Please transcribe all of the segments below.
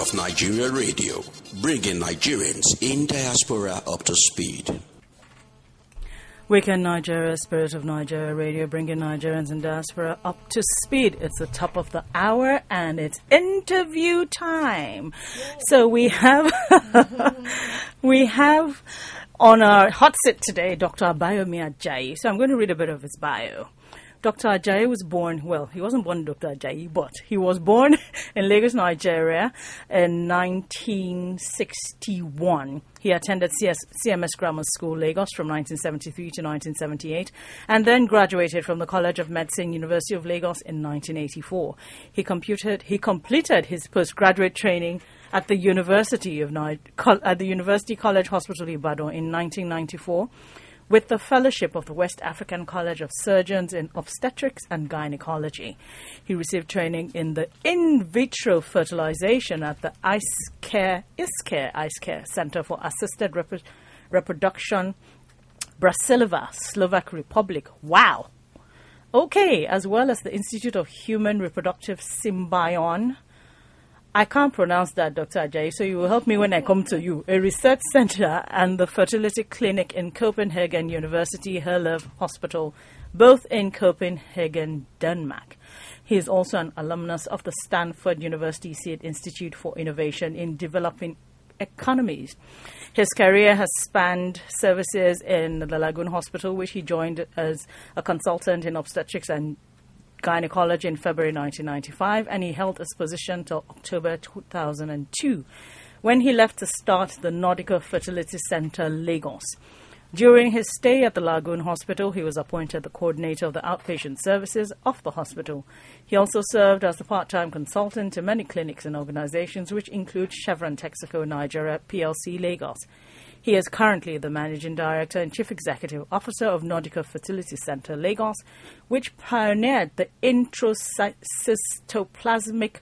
of Nigeria Radio, bringing Nigerians in diaspora up to speed. Weekend Nigeria, Spirit of Nigeria Radio, bringing Nigerians in diaspora up to speed. It's the top of the hour and it's interview time. So we have on our hot seat today Dr. Abayomi Ajayi. So I'm going to read a bit of his bio. Dr. Ajayi was born, well, he wasn't born Dr. Ajayi, but he was born in Lagos, Nigeria in 1961. He attended CMS Grammar School, Lagos from 1973 to 1978, and then graduated from the College of Medicine, University of Lagos in 1984. He completed his postgraduate training at the University College Hospital Ibadan in 1994. With the fellowship of the West African College of Surgeons in Obstetrics and Gynecology. He received training in the in vitro fertilization at the IceCare Center for Assisted Reproduction, Bratislava, Slovak Republic. Wow. Okay, as well as the Institute of Human Reproductive Symbion. I can't pronounce that, Dr. Ajayi, so you will help me when I come to you. A research center and the fertility clinic in Copenhagen University Herlev Hospital, both in Copenhagen, Denmark. He is also an alumnus of the Stanford University Seed Institute for Innovation in Developing Economies. His career has spanned services in the Lagoon Hospital, which he joined as a consultant in obstetrics and gynecology in February 1995, and he held this position till October 2002, when he left to start the Nordica Fertility Center, Lagos. During his stay at the Lagoon Hospital, he was appointed the coordinator of the outpatient services of the hospital. He also served as a part-time consultant to many clinics and organizations, which include Chevron Texaco Nigeria PLC, Lagos. He is currently the Managing Director and Chief Executive Officer of Nordica Fertility Center, Lagos, which pioneered the intracystoplasmic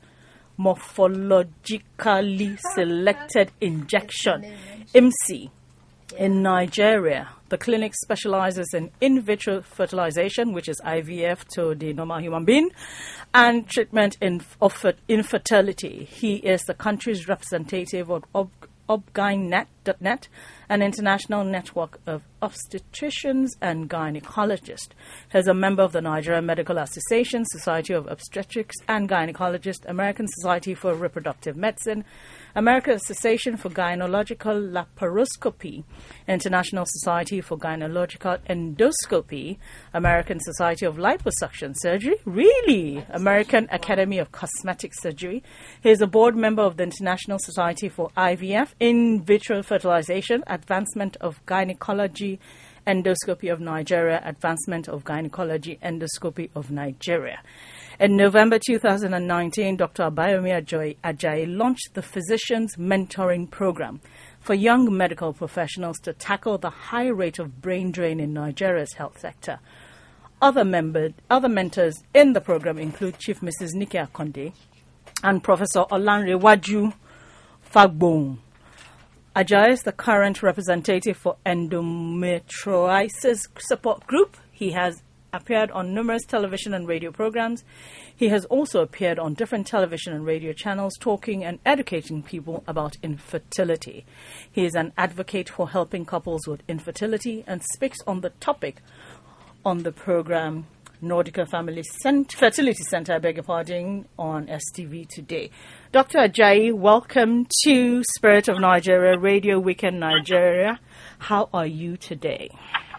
morphologically selected injection, IMSI, in Nigeria. The clinic specializes in vitro fertilization, which is IVF to the normal human being, and treatment of infertility. He is the country's representative of ObGynNet.net, an international network of obstetricians and gynecologists. He is a member of the Nigerian Medical Association, Society of Obstetrics and Gynecologists, American Society for Reproductive Medicine, American Association for Gynecological Laparoscopy, International Society for Gynecological Endoscopy, American Society of Liposuction Surgery, really, American Academy of Cosmetic Surgery. He is a board member of the International Society for IVF, In Vitro Fertilization, Advancement of Gynecology Endoscopy of Nigeria, Advancement of Gynecology Endoscopy of Nigeria. In November 2019, Dr. Abayomi Ajayi launched the Physicians Mentoring Program for young medical professionals to tackle the high rate of brain drain in Nigeria's health sector. Other mentors in the program include Chief Mrs. Nike Akonde and Professor Olanrewaju Fagbon. Ajayi is the current representative for Endometriosis Support Group. He has appeared on numerous television and radio programs. He has also appeared on different television and radio channels talking and educating people about infertility. He is an advocate for helping couples with infertility and speaks on the topic on the program Nordica Fertility Center, I beg your pardon, on STV today. Dr. Ajayi, welcome to Spirit of Nigeria Radio, Weekend Nigeria. How are you today?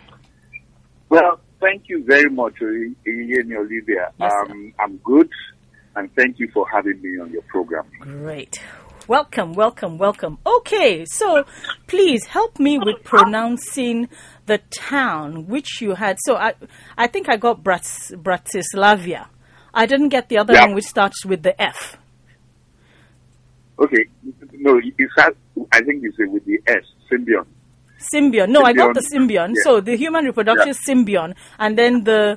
Well, thank you very much, Ian Olivia. Yes, I'm good, and thank you for having me on your program. Great. Welcome. Okay, so please help me with pronouncing the town which you had. So I think I got Bratislava. I didn't get the other one which starts with the F. Okay, no, I think you say with the S, Symbion. Symbion. No, Symbion. I got the Symbion. Yeah. So the Human Reproductive Symbion, and then the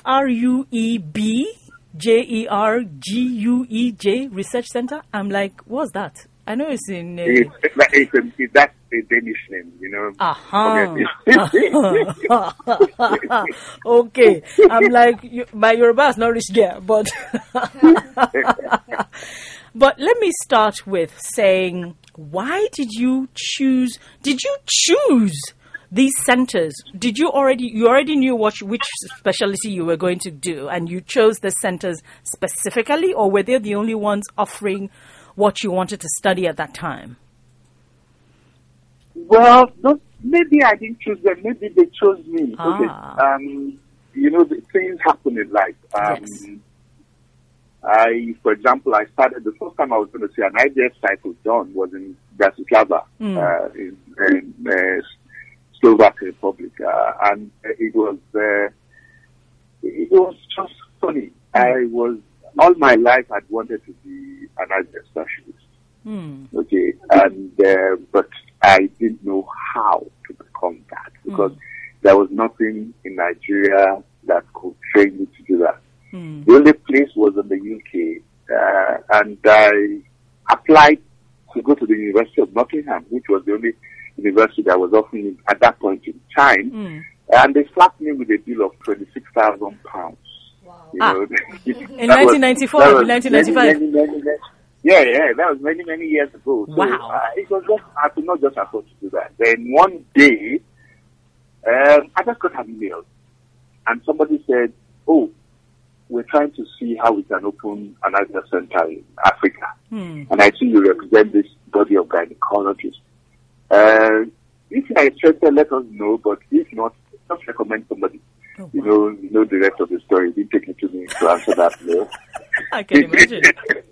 FRUEBJERGUEJ Research Center. I'm like, what's that? I know it's in... that's a Danish name, you know. Okay. I'm like, my Yoruba has not reached there, but... But let me start with saying, why did you choose these centers? You already knew which specialty you were going to do, and you chose the centers specifically, or were they the only ones offering what you wanted to study at that time? Well, maybe I didn't choose them. Maybe they chose me. Okay. The things happen in life. Yes. For example, the first time I was going to see an IVF cycle done was in Bratislava, in Slovak Republic, and it was just funny. All my life I'd wanted to be an IVF specialist. Okay, and but I didn't know how to become that because there was nothing in Nigeria that could train me to do that. The only place was in the UK, and I applied to go to the University of Nottingham, which was the only university that was offering at that point in time, and they slapped me with a bill of £26,000. Wow. In 1994, 1995. Yeah, that was many years ago. So, wow. It was just, I could not just afford to do that. Then one day, I just got an email, and somebody said, "Oh, we're trying to see how we can open an IVF center in Africa. And I see you represent this body of gynecologists. If you are interested, let us know, but if not, just recommend somebody." Oh, wow. You know the rest of the story. It didn't take it to me to answer that mail. I can imagine.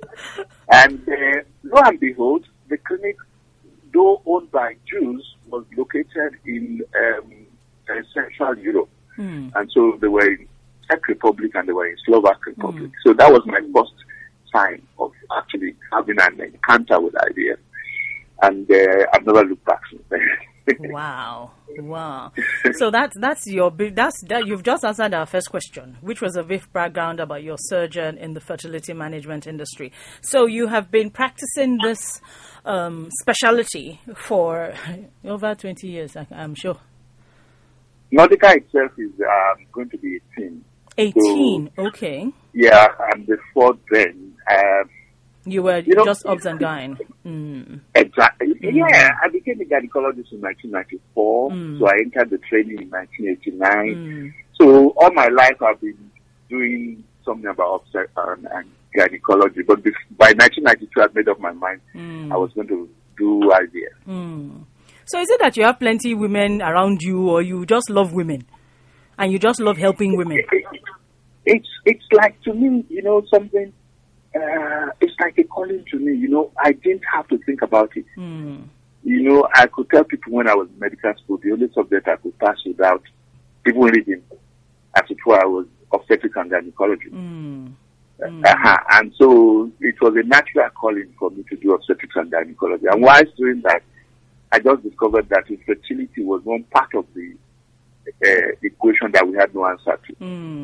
And lo and behold, the clinic, though owned by Jews, was located in Central Europe. And so they were in Czech Republic and they were in Slovak Republic. So that was my first sign of actually having an encounter with IVF. And I've never looked back since then. Wow. So you've just answered our first question, which was a brief background about your surgeon in the fertility management industry. So you have been practicing this specialty for over 20 years, I'm sure. Nordica itself is going to be 18. 18, so, okay. Yeah, and before then... you were just obs and gyn. Exactly. Yeah, I became a gynecologist in 1994, so I entered the training in 1989. So all my life I've been doing something about obs and gynecology, but by 1992 I made up my mind I was going to do IVF. So is it that you have plenty women around you, or you just love women, and you just love helping women? It's like, to me, something... it's like a calling to me. I didn't have to think about it. I could tell people when I was in medical school, the only subject I could pass without even reading as it was obstetrics and gynecology. And so it was a natural calling for me to do obstetrics and gynecology. And whilst doing that, I just discovered that infertility was one part of the equation that we had no answer to.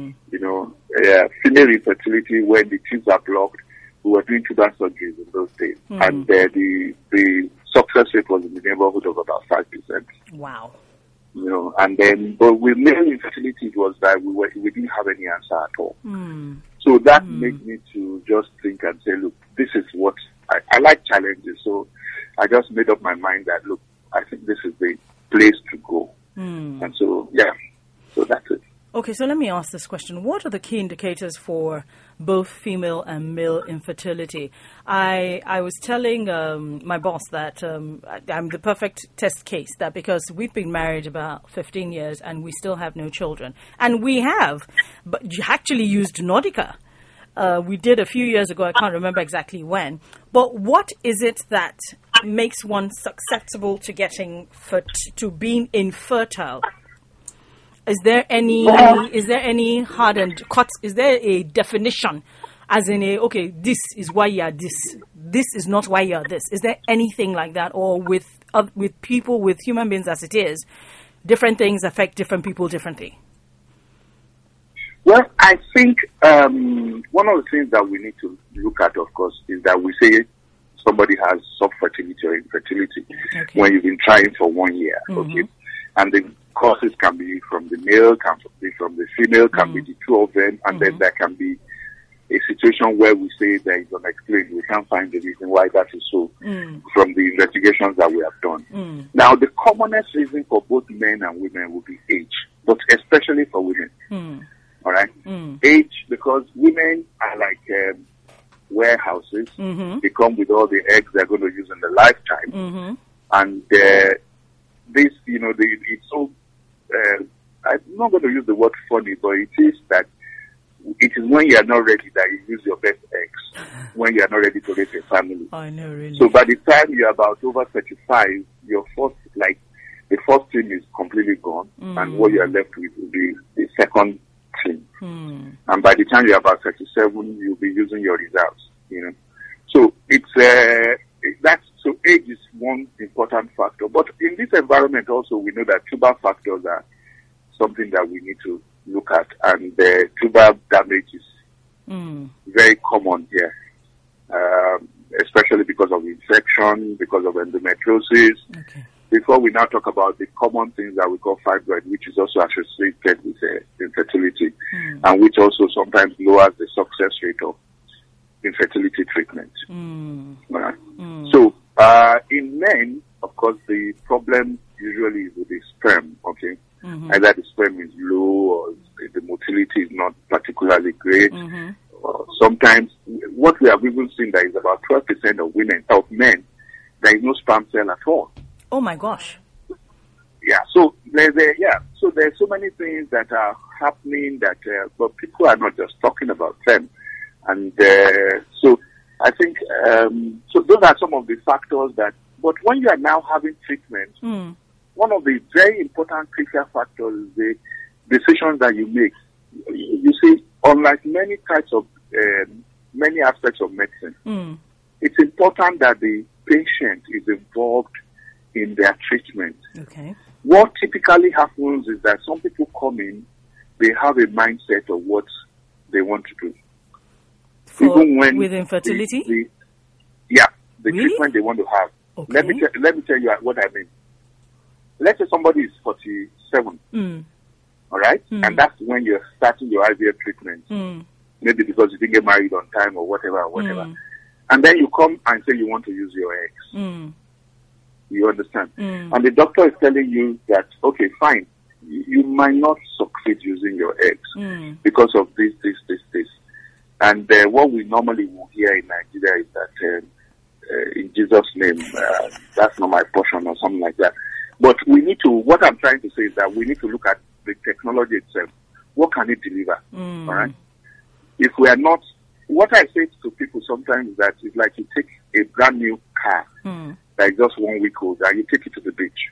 Female infertility, when the tubes are blocked, we were doing tubal surgeries in those days, and the success rate was in the neighborhood of about 5%. Wow. And then, but with male infertility, it was that we didn't have any answer at all. So that made me to just think and say, look, this is what I like challenges. So I just made up my mind that, look, I think this is the place to go. And so, so that's it. Okay, so let me ask this question. What are the key indicators for both female and male infertility? I was telling my boss that I'm the perfect test case, that because we've been married about 15 years and we still have no children. And we have, but you actually used Nordica. We did a few years ago, I can't remember exactly when. But what is it that makes one susceptible to to being infertile? Is there any hardened cuts? Is there a definition, as in this is why you are this, this is not why you are this? Is there anything like that, or with people, with human beings as it is, different things affect different people differently? Well, I think one of the things that we need to look at, of course, is that we say somebody has subfertility or infertility when you've been trying for 1 year, okay? And the causes can be from the male, can be from the female, can be the two of them, and then there can be a situation where we say there is unexplained. We can't find the reason why that is so from the investigations that we have done. Now, the commonest reason for both men and women will be age, but especially for women. All right? Age, because women are like warehouses. They come with all the eggs they're going to use in their lifetime. And this, it's so, I'm not going to use the word funny, but it is that it is when you are not ready that you use your best eggs, when you are not ready to raise a family. I know, really. So by the time you're about over 35, your first, the first thing is completely gone, and what you are left with will be the second thing. And by the time you're about 37, you'll be using your reserves, So so age is one important factor. But in this environment also, we know that tuber factors are something that we need to look at, and the tuber damage is very common here, especially because of infection, because of endometriosis. Okay. Before we now talk about the common things that we call fibroid, which is also associated with infertility, and which also sometimes lowers the success rate of infertility treatment. So, in men, of course, the problem usually is with the sperm, okay? Either the sperm is low or the motility is not particularly great. Sometimes, what we have even seen that is about 12% of men, there is no sperm cell at all. Oh my gosh. Yeah, so there's so many things that are happening that, but people are not just talking about them. And so I think, so those are some of the factors that, but when you are now having treatment, one of the very important critical factors is the decisions that you make. You see, unlike many types of, many aspects of medicine, it's important that the patient is involved in their treatment. Okay. What typically happens is that some people come in, they have a mindset of what they want to do. Even when with infertility? The really? treatment they want to have. Okay. Let me tell you what I mean. Let's say somebody is 47, all right? And that's when you're starting your IVF treatment. Maybe because you didn't get married on time or whatever. And then you come and say you want to use your eggs. You understand? And the doctor is telling you that, okay, fine, you might not succeed using your eggs because of this. And what we normally will hear in Nigeria is that, in Jesus' name, that's not my portion or something like that. But we need to, what I'm trying to say is that we need to look at the technology itself. What can it deliver? All right? If we are not, what I say to people sometimes is that it's like you take a brand new car that is just 1 week old and you take it to the beach,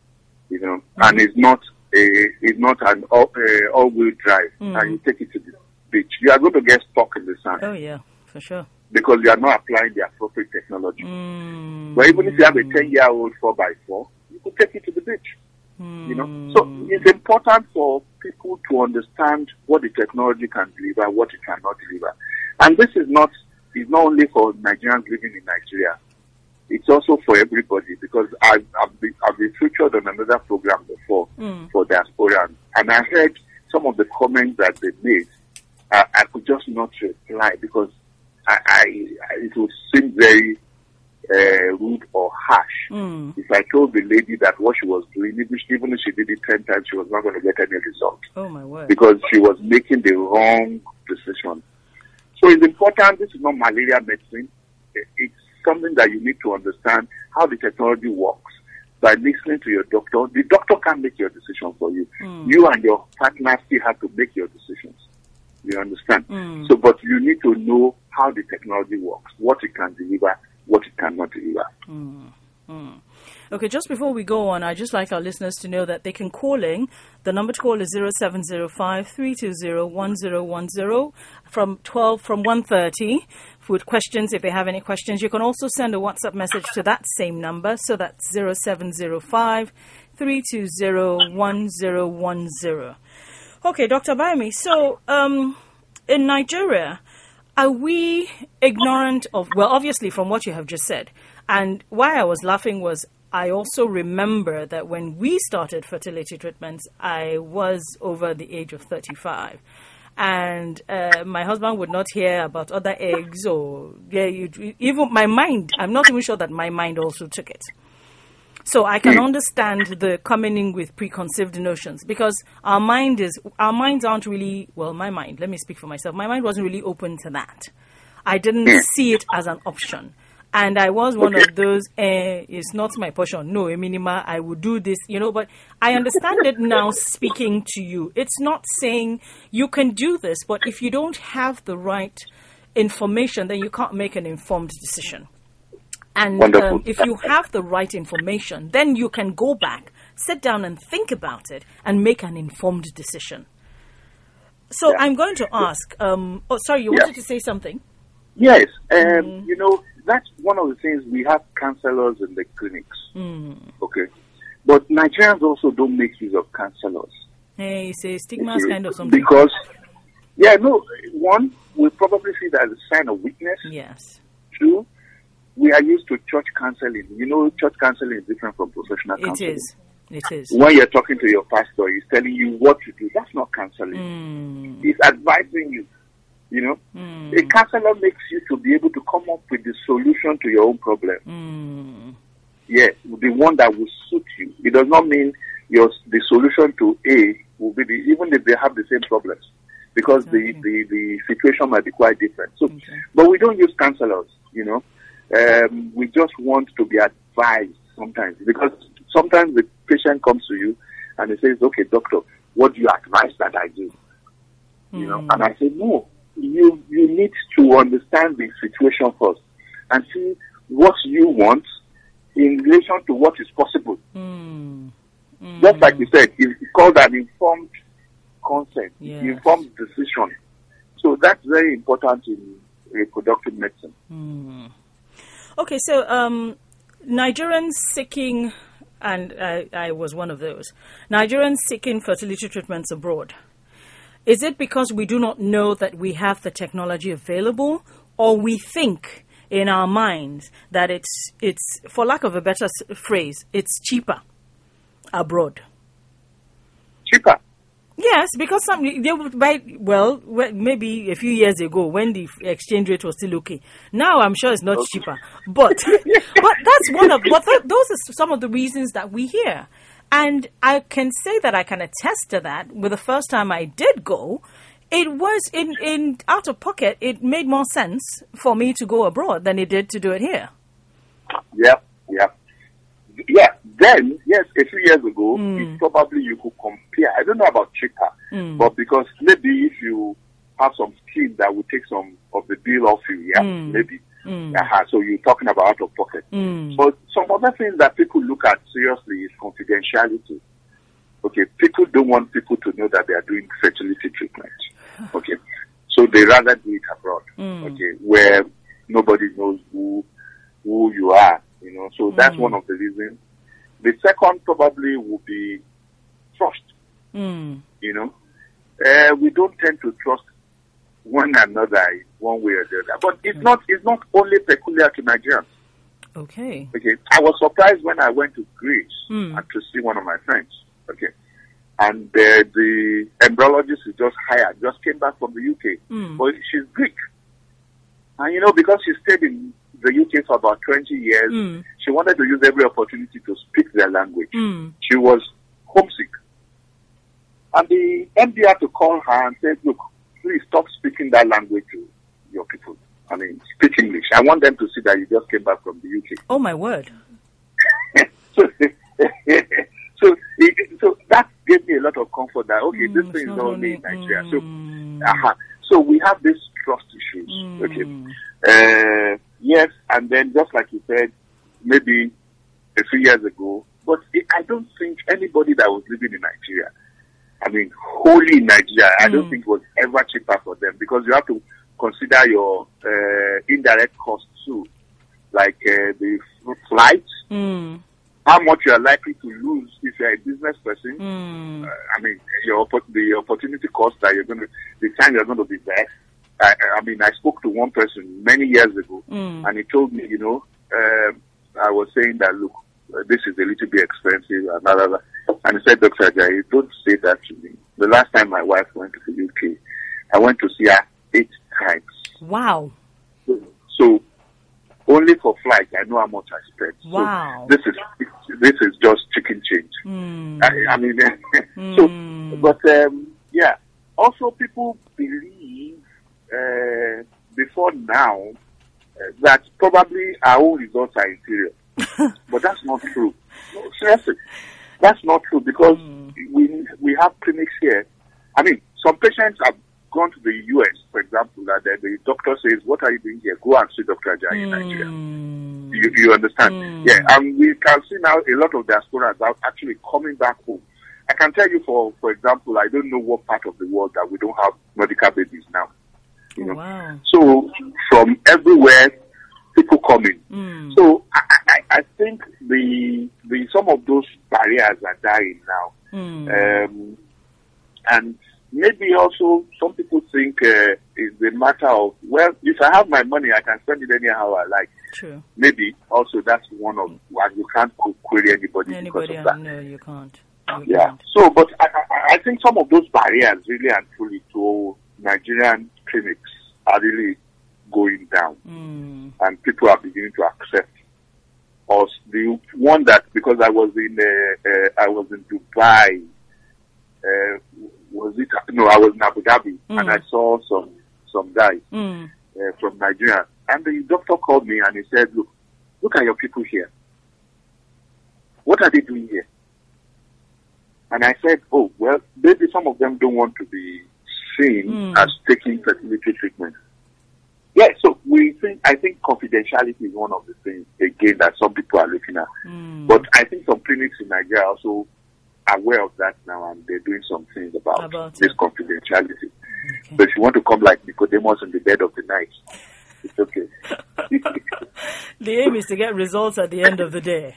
and it's not an all-wheel drive, and you take it to the beach. You are going to get stuck in the sand. Oh yeah, for sure. Because you are not applying the appropriate technology. But even if you have a 10-year-old 4x4, you could take it to the beach. So it's important for people to understand what the technology can deliver, what it cannot deliver. And this is not only for Nigerians living in Nigeria. It's also for everybody, because I've been featured on another program before for diasporans, and I heard some of the comments that they made. I could just not reply because it would seem very rude or harsh if I told the lady that what she was doing, even if she did it 10 times, she was not going to get any result. Oh my word! Because she was making the wrong decision. So it's important. This is not malaria medicine. It's something that you need to understand how the technology works by listening to your doctor. The doctor can't make your decision for you. You and your partner still have to make your decisions. You understand? So, but you need to know how the technology works, what it can deliver, what it cannot deliver. Okay, just before we go on, I'd just like our listeners to know that they can call in. The number to call is 0705-320-1010 from 1:30 with questions. If they have any questions, you can also send a WhatsApp message to that same number. So that's 0705-320-1010. Okay, Dr. Abayomi, so in Nigeria, are we ignorant of, well, obviously from what you have just said, and why I was laughing was I also remember that when we started fertility treatments, I was over the age of 35. And my husband would not hear about other eggs or even my mind. I'm not even sure that my mind also took it. So I can understand the coming in with preconceived notions, because our minds aren't really, well, my mind, let me speak for myself. My mind wasn't really open to that. I didn't see it as an option. And I was one of those, it's not my portion. No, minima, I will do this, but I understand it now speaking to you. It's not saying you can do this, but if you don't have the right information, then you can't make an informed decision. And if you have the right information, then you can go back, sit down and think about it and make an informed decision. So I'm going to ask, you wanted to say something? Yes. That's one of the things. We have counselors in the clinics. Okay. But Nigerians also don't make use of counselors. Hey, say stigma is kind of something. Because, one, we probably see that as a sign of weakness. Yes. Two, we are used to church counseling. Church counseling is different from professional counseling. It is. When you're talking to your pastor, he's telling you what to do. That's not counseling. He's advising you. A counselor makes you to be able to come up with the solution to your own problem. Yes, the one that will suit you. It does not mean the solution to A will be even if they have the same problems, because the situation might be quite different. So, but we don't use counselors. We just want to be advised sometimes, because sometimes the patient comes to you and he says, "Okay, doctor, what do you advise that I do?" And I say, "No, you need to understand the situation first and see what you want in relation to what is possible." Just like you said, it's called an informed consent, informed decision. So that's very important in reproductive medicine. Okay, so Nigerians seeking, and I was one of those, Nigerians seeking fertility treatments abroad. Is it because we do not know that we have the technology available, or we think in our minds that it's for lack of a better phrase, it's cheaper abroad? Cheaper? Yes, because they would buy, maybe a few years ago when the exchange rate was still okay. Now I'm sure it's not cheaper. But those are some of the reasons that we hear. And I can say that I can attest to that. With the first time I did go, it was in out of pocket. It made more sense for me to go abroad than it did to do it here. Yeah. Then, yes, a few years ago, probably you could compare. I don't know about cheaper, but because maybe if you have some scheme that will take some of the bill off you, maybe. So you're talking about out of pocket. But some other things that people look at seriously is confidentiality. Okay, people don't want people to know that they are doing fertility treatment. Okay, so they rather do it abroad. Okay, where nobody knows who you are. So that's one of the reasons. The second probably will be trust. We don't tend to trust one another in one way or the other. But it's not only peculiar to Nigerians. Okay. I was surprised when I went to Greece and to see one of my friends. Okay. And the embryologist is just came back from the UK. But she's Greek. And because she stayed in the UK for about 20 years, she wanted to use every opportunity to speak their language. She was homesick. And the MD had to call her and say, "Look, please stop speaking that language to your people. I mean, speak English. I want them to see that you just came back from the UK." Oh, my word. So that gave me a lot of comfort that, this thing is not only in Nigeria. So we have these trust issues. Yes, and then just like you said, maybe a few years ago, but I don't think anybody that was living in Nigeria, wholly in Nigeria, I don't think it was ever cheaper for them, because you have to consider your indirect costs too, like the flights, how much you are likely to lose if you are a business person. The opportunity cost that the time you're going to be there. I spoke to one person many years ago, and he told me, I was saying that, look, this is a little bit expensive, and blah, blah, blah. And he said, "Dr. Ajayi, don't say that to me. The last time my wife went to the UK, I went to see her 8 times. Wow. So only for flight, I know how much I spent. Wow. So this is just chicken change. I mean, so, but yeah. Also, people believe before now that probably our own results are inferior, but that's not true. No, seriously, that's not true because we have clinics here. I mean, some patients have gone to the US, for example, that the doctor says, "What are you doing here? Go and see Dr. Ajayi in Nigeria." You understand? Yeah, and we can see now a lot of diasporans are actually coming back home. I can tell you, for example, I don't know what part of the world that we don't have medical babies now. You know? Wow. So from everywhere, people coming. So I think the some of those barriers are dying now, and maybe also some people think it's a matter of, well, if I have my money, I can spend it anyhow I like. True. Maybe also that's one of why you can't query anybody because of that. No, you can't. Yeah. So, but I think some of those barriers really and truly to Nigerian clinics are really going down, and people are beginning to accept us. The one that, because I was in Dubai, was it? No, I was in Abu Dhabi, and I saw some guys from Nigeria, and the doctor called me and he said, "Look at your people here. What are they doing here?" And I said, "Oh, well, maybe some of them don't want to be seen as taking fertility treatment." Yeah, so I think confidentiality is one of the things, again, that some people are looking at. But I think some clinics in Nigeria are also aware of that now, and they're doing some things about this confidentiality. Okay. So if you want to come like Nicodemus in the dead of the night, it's okay. The aim is to get results at the end of the day.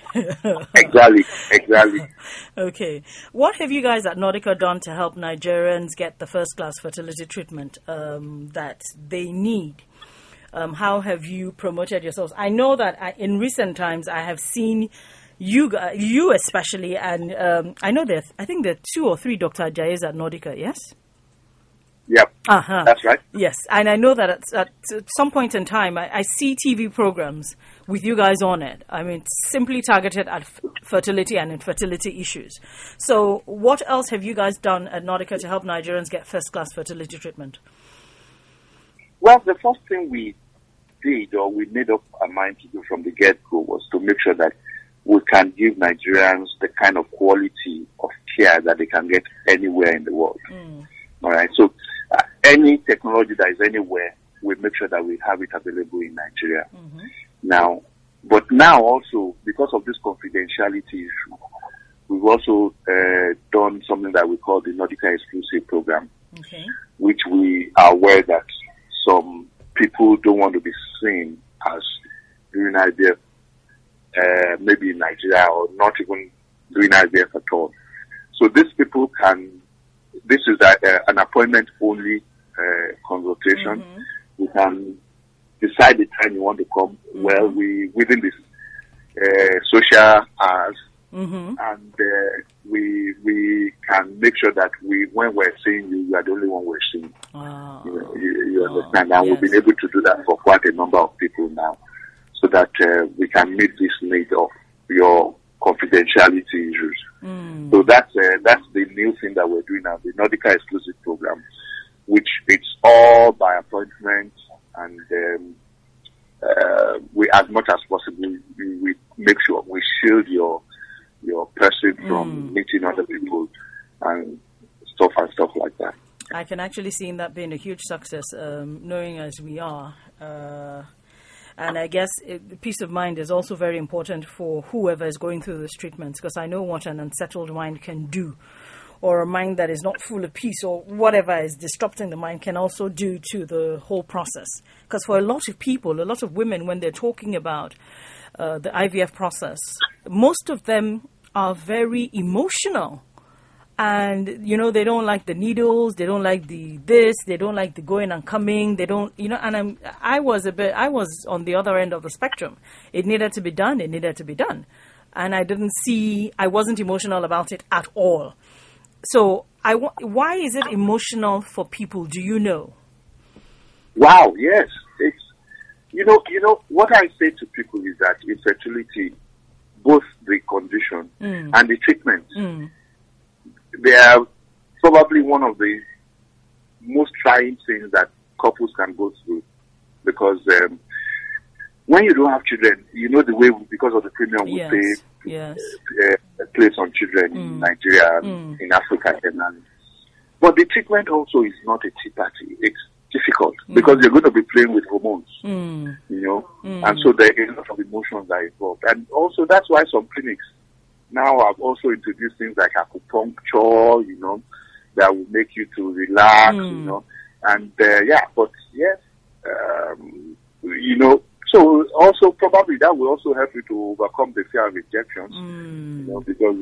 Exactly. Okay. What have you guys at Nordica done to help Nigerians get the first-class fertility treatment that they need? How have you promoted yourselves? I know that in recent times I have seen you especially, and I know I think there are 2 or 3 Dr. Ajayis at Nordica, yes? Yep, that's right. Yes, and I know that at some point in time, I see TV programs with you guys on it. I mean, simply targeted at fertility and infertility issues. So what else have you guys done at Nordica to help Nigerians get first-class fertility treatment? Well, the first thing we did, or we made up our mind to do from the get-go, was to make sure that we can give Nigerians the kind of quality of care that they can get anywhere in the world. All right, so any technology that is anywhere, we make sure that we have it available in Nigeria. Now, but now also, because of this confidentiality issue, we've also done something that we call the Nordica Exclusive Program, which we are aware that some people don't want to be seen as doing IVF, maybe in Nigeria, or not even doing IVF at all. So these people this is an appointment-only consultation. We can decide the time you want to come. Well, within this social hours, and we can make sure that when we're seeing you, you are the only one we're seeing. You understand? And we've been able to do that for quite a number of people now, so that we can meet this need of your confidentiality issues. So that's the new thing that we're doing now, the Nordica Exclusive Program, which it's all by appointment, and we, as much as possible, we make sure we shield your person from meeting other people and stuff like that. I can actually see in that being a huge success, knowing as we are. And I guess peace of mind is also very important for whoever is going through this treatment, because I know what an unsettled mind can do, or a mind that is not full of peace, or whatever is disrupting the mind can also do to the whole process. Because for a lot of people, a lot of women, when they're talking about the IVF process, most of them are very emotional. And, they don't like the needles, they don't like they don't like the going and coming, they don't, and I was on the other end of the spectrum. It needed to be done. And I wasn't emotional about it at all. So why is it emotional for people? Do you know? Wow, yes. It's you know what I say to people is that infertility, both the condition and the treatment, they are probably one of the most trying things that couples can go through, because when you don't have children, you know the way because of the premium we pay place on children in Nigeria, in Africa generally. But the treatment also is not a cheap party. It's difficult because you're going to be playing with hormones, you know, and so there are a lot of emotions that are involved. And also that's why some clinics now have also introduced things like acupuncture, you know, that will make you to relax, you know, and but yes, you know, so also probably that will also help you to overcome the fear of injections, you know, because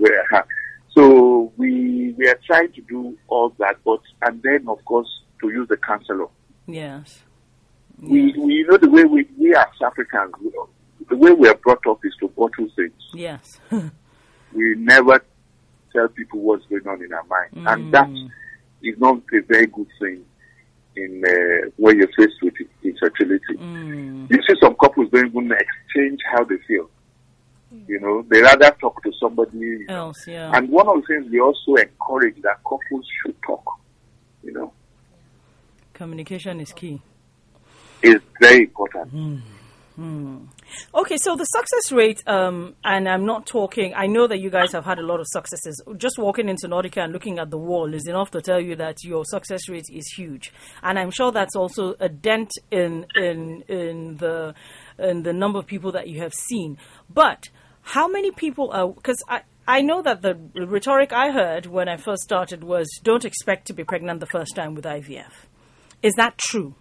we are trying to do all that, and then of course to use the counselor. Yes. We you know the way we as Africans, the way we are brought up is to bottle things. Yes. We never tell people what's going on in our mind, and that is not a very good thing in when you're faced with infertility. You see some couples don't even exchange how they feel. You know, they rather talk to somebody else. Yeah. And one of the things we also encourage that couples should talk. You know, communication is key. It's very important. Okay, so the success rate, and I'm not talking, I know that you guys have had a lot of successes. Just walking into Nordica and looking at the wall is enough to tell you that your success rate is huge. And I'm sure that's also a dent in the number of people that you have seen. But how many people are, because I know that the rhetoric I heard when I first started was, don't expect to be pregnant the first time with IVF. Is that true?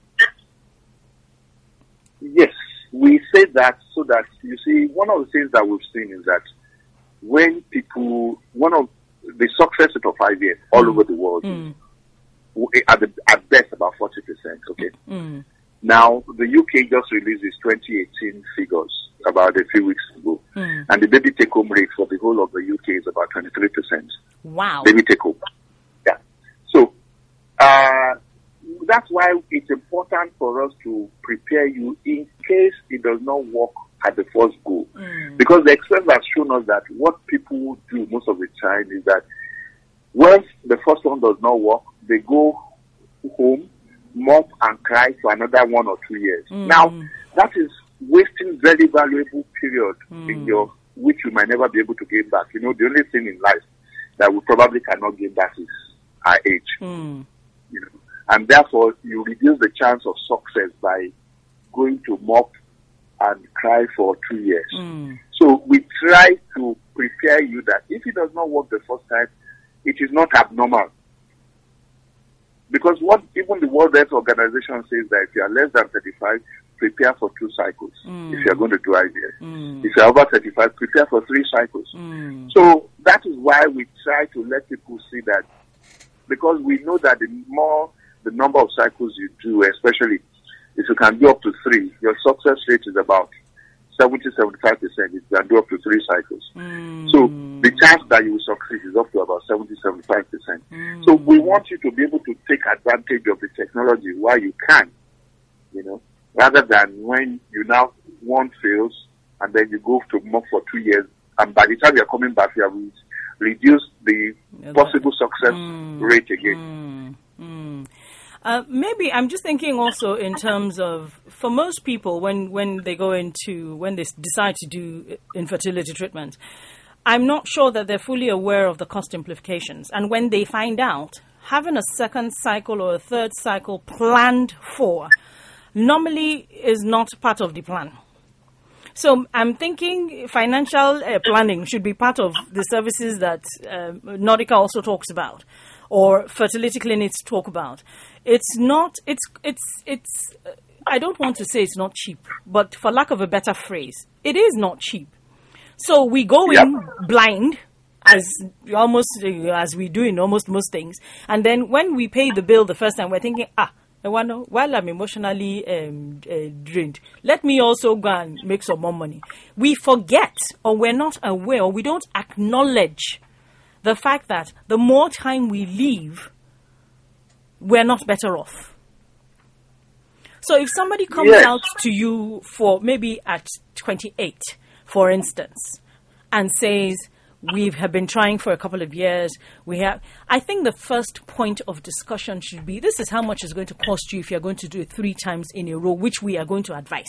Yes. We say that so that, you see, one of the things that we've seen is that when people, one of the success rate of IVF all over the world is at best about 40%, okay? Now, the UK just released its 2018 figures about a few weeks ago, and the baby take-home rate for the whole of the UK is about 23%. Wow. Baby take-home. Yeah. So, that's why it's important for us to prepare you in case it does not work at the first go. Because the experience has shown us that what people do most of the time is that once the first one does not work, they go home, mop and cry for another 1 or 2 years. Now, that is wasting very valuable period in which you might never be able to gain back. You know, the only thing in life that we probably cannot gain back is our age. You know. And therefore, you reduce the chance of success by going to mop and cry for 2 years. So we try to prepare you that if it does not work the first time, it is not abnormal. Because what even the World Health Organization says that if you are less than 35, prepare for 2 cycles. If you are going to do IVF. If you are over 35, prepare for 3 cycles. So that is why we try to let people see that, because we know that the number of cycles you do, especially if you can do up to 3, your success rate is about 70-75% if you can do up to 3 cycles. So the chance that you will succeed is up to about 70-75%. So we want you to be able to take advantage of the technology while you can, you know, rather than when you now one fails and then you go to mock for 2 years, and by the time you're coming back, you have reduced the possible success rate again. Maybe I'm just thinking also in terms of, for most people, when they decide to do infertility treatment, I'm not sure that they're fully aware of the cost implications. And when they find out, having a second cycle or a third cycle planned for normally is not part of the plan. So I'm thinking financial planning should be part of the services that Nordica also talks about, or fertility clinics talk about. It's not, I don't want to say it's not cheap, but for lack of a better phrase, it is not cheap. So we go in blind, as we do in almost most things. And then when we pay the bill the first time, we're thinking, while I'm emotionally drained, let me also go and make some more money. We forget, or we're not aware, or we don't acknowledge the fact that the more time we leave, we're not better off. So if somebody comes out to you for maybe at 28, for instance, and says, we have been trying for a couple of years, I think the first point of discussion should be, this is how much it's going to cost you if you're going to do it 3 times in a row, which we are going to advise.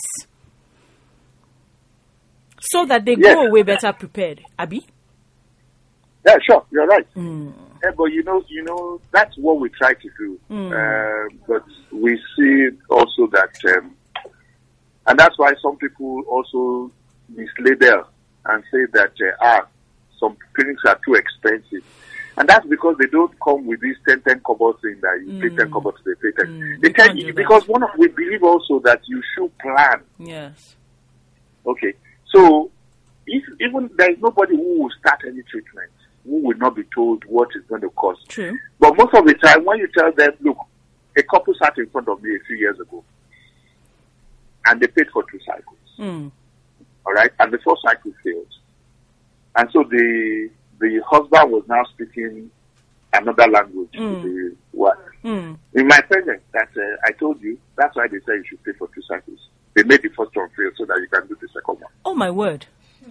So that they go away better prepared. Abi? Yeah, sure, you're right. Yeah, but you know, that's what we try to do. But we see also that, and that's why some people also mislabel and say that some clinics are too expensive. And that's because they don't come with this 10 kobo thing that you pay 10 kobo to the patient. They tell you, because we believe also that you should plan. Yes. Okay. So, even there is nobody who will start any treatment who will not be told what it's going to cost. True. But most of the time, when you tell them, look, a couple sat in front of me a few years ago, and they paid for 2 cycles. All right? And the 4th cycle failed. And so the husband was now speaking another language to the wife. In my presence, that I told you, that's why they say you should pay for 2 cycles. They made the first one fail so that you can do the second one. Oh, my word.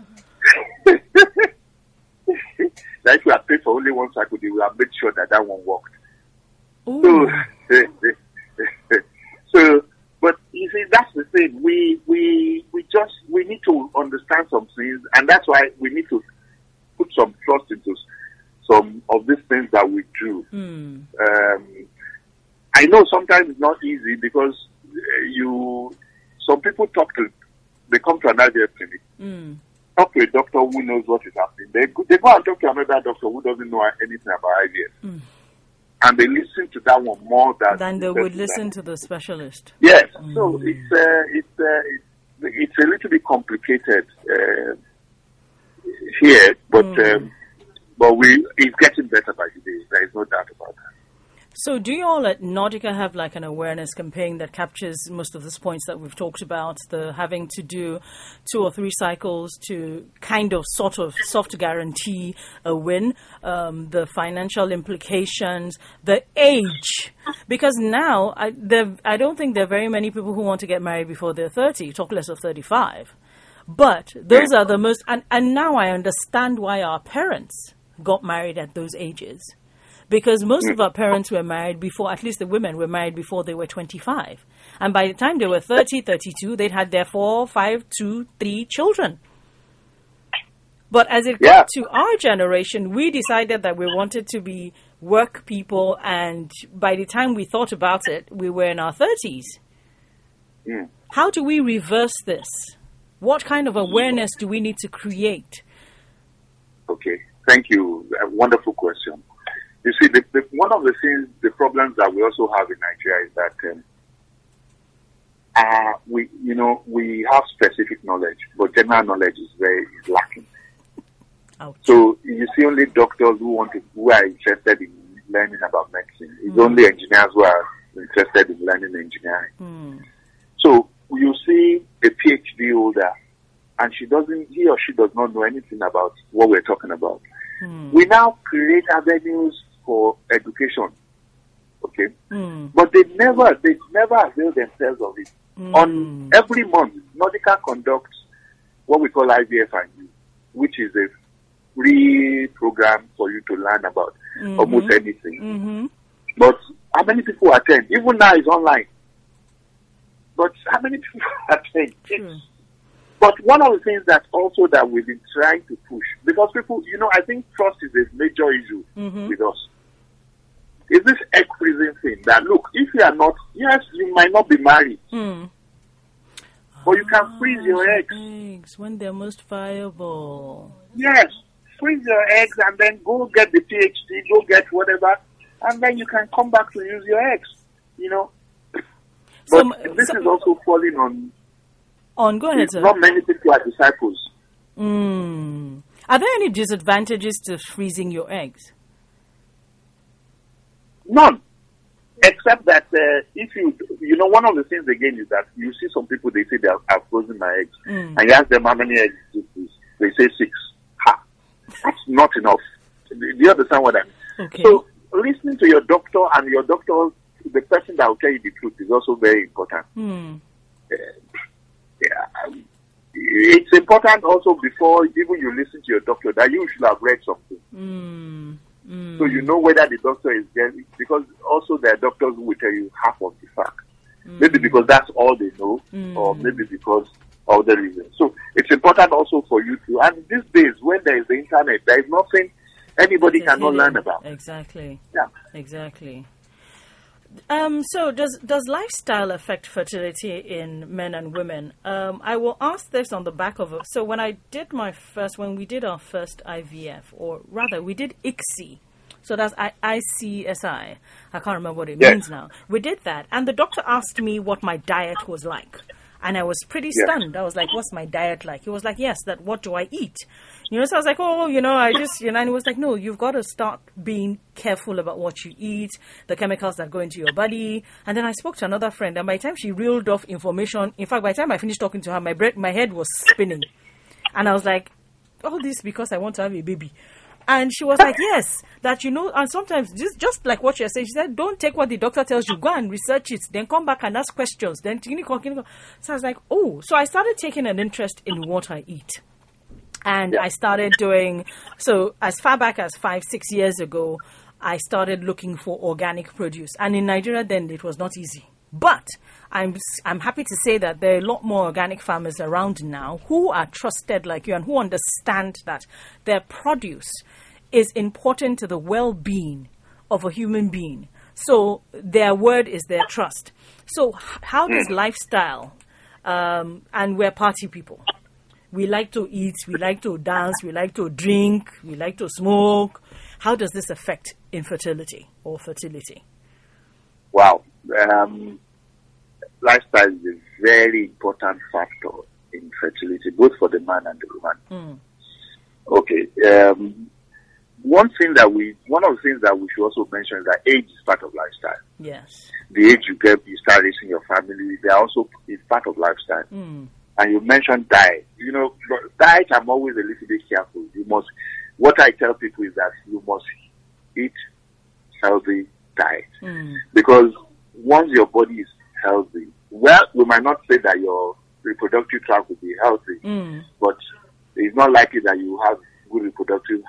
That if you have paid for only 1 cycle, they will have made sure that one worked. So, but you see, that's the thing. We need to understand some things, and that's why we need to put some trust into some of these things that we do. I know sometimes it's not easy because some people they come to an IVF clinic, talk to a doctor who knows what is happening. They go and talk to another doctor who doesn't know anything about IVF. And they listen to that one more than they would listen to the specialist. Yes. So it's a little bit complicated here, but it's getting better by the day. There is no doubt about that. So do you all at Nordica have like an awareness campaign that captures most of these points that we've talked about, the having to do 2 or 3 cycles to kind of sort of soft guarantee a win, the financial implications, the age? Because now I don't think there are very many people who want to get married before they're 30, talk less of 35. But those are the most, and now I understand why our parents got married at those ages. Because most of our parents were married before, at least the women were married before they were 25. And by the time they were 30, 32, they'd had their 4, 5, 2, 3 children. But as it got to our generation, we decided that we wanted to be work people. And by the time we thought about it, we were in our 30s. How do we reverse this? What kind of awareness do we need to create? Okay, thank you. A wonderful question. You see, one of the problems that we also have in Nigeria is that we have specific knowledge, but general knowledge is lacking. Ouch. So you see only doctors who are interested in learning about medicine. It's only engineers who are interested in learning engineering. So you see a PhD holder, and he or she does not know anything about what we're talking about. We now create avenues for education, okay? But they never avail themselves of it. On every month, Nordica conducts what we call IVF and You, which is a free program for you to learn about almost anything. But how many people attend? Even now it's online. But how many people attend? But one of the things that we've been trying to push, because people, I think trust is a major issue with us, is this egg freezing thing that, look, if you are not, yes, you might not be married, but you can freeze your eggs. When they're most viable. Yes, freeze your eggs and then go get the PhD, go get whatever, and then you can come back to use your eggs, But this is also falling on go ahead, sir. Not many people are disciples. Are there any disadvantages to freezing your eggs? None. Except that if one of the things again is that you see some people, they say they have frozen my eggs. And you ask them how many eggs do you freeze? They say 6. That's not enough. Do you understand what I mean? Okay. So listening to your doctor, and your doctor, the person that will tell you the truth, is also very important. It's important also before even you listen to your doctor that you should have read something. So you know whether the doctor is there, because also there are doctors who will tell you half of the fact. Maybe because that's all they know, or maybe because of the reason. So it's important also for you to, and these days when there is the internet, there is nothing anybody cannot learn about. Exactly. Yeah. Exactly. So does lifestyle affect fertility in men and women? I will ask this on the back of it. So when we did our first IVF, or rather we did ICSI, so that's ICSI. I can't remember what it means now. We did that, and the doctor asked me what my diet was like. And I was pretty stunned. I was like, what's my diet like? He was like, yes, that what do I eat? So I was like, I just, and he was like, no, you've got to start being careful about what you eat, the chemicals that go into your body. And then I spoke to another friend, and by the time she reeled off information, in fact, by the time I finished talking to her, my head was spinning. And I was like, all this because I want to have a baby. And she was like, yes, that, and sometimes just like what you're saying, she said, don't take what the doctor tells you, go and research it, then come back and ask questions. Then, so I was like, so I started taking an interest in what I eat. And I started doing, so as far back as 5-6 years ago, I started looking for organic produce. And in Nigeria then, it was not easy. But I'm happy to say that there are a lot more organic farmers around now who are trusted like you and who understand that their produce is important to the well-being of a human being. So their word is their trust. So how does lifestyle, and we're party people. We like to eat, we like to dance, we like to drink, we like to smoke. How does this affect infertility or fertility? Wow. Lifestyle is a very important factor in fertility, both for the man and the woman. Okay. One of the things that we should also mention is that age is part of lifestyle. Yes. The age you start raising your family, they also is part of lifestyle. And you mentioned diet. Diet, I'm always a little bit careful. What I tell people is that you must eat healthy diet. Because once your body is healthy, well, we might not say that your reproductive tract will be healthy, but it's not likely that you have good reproductive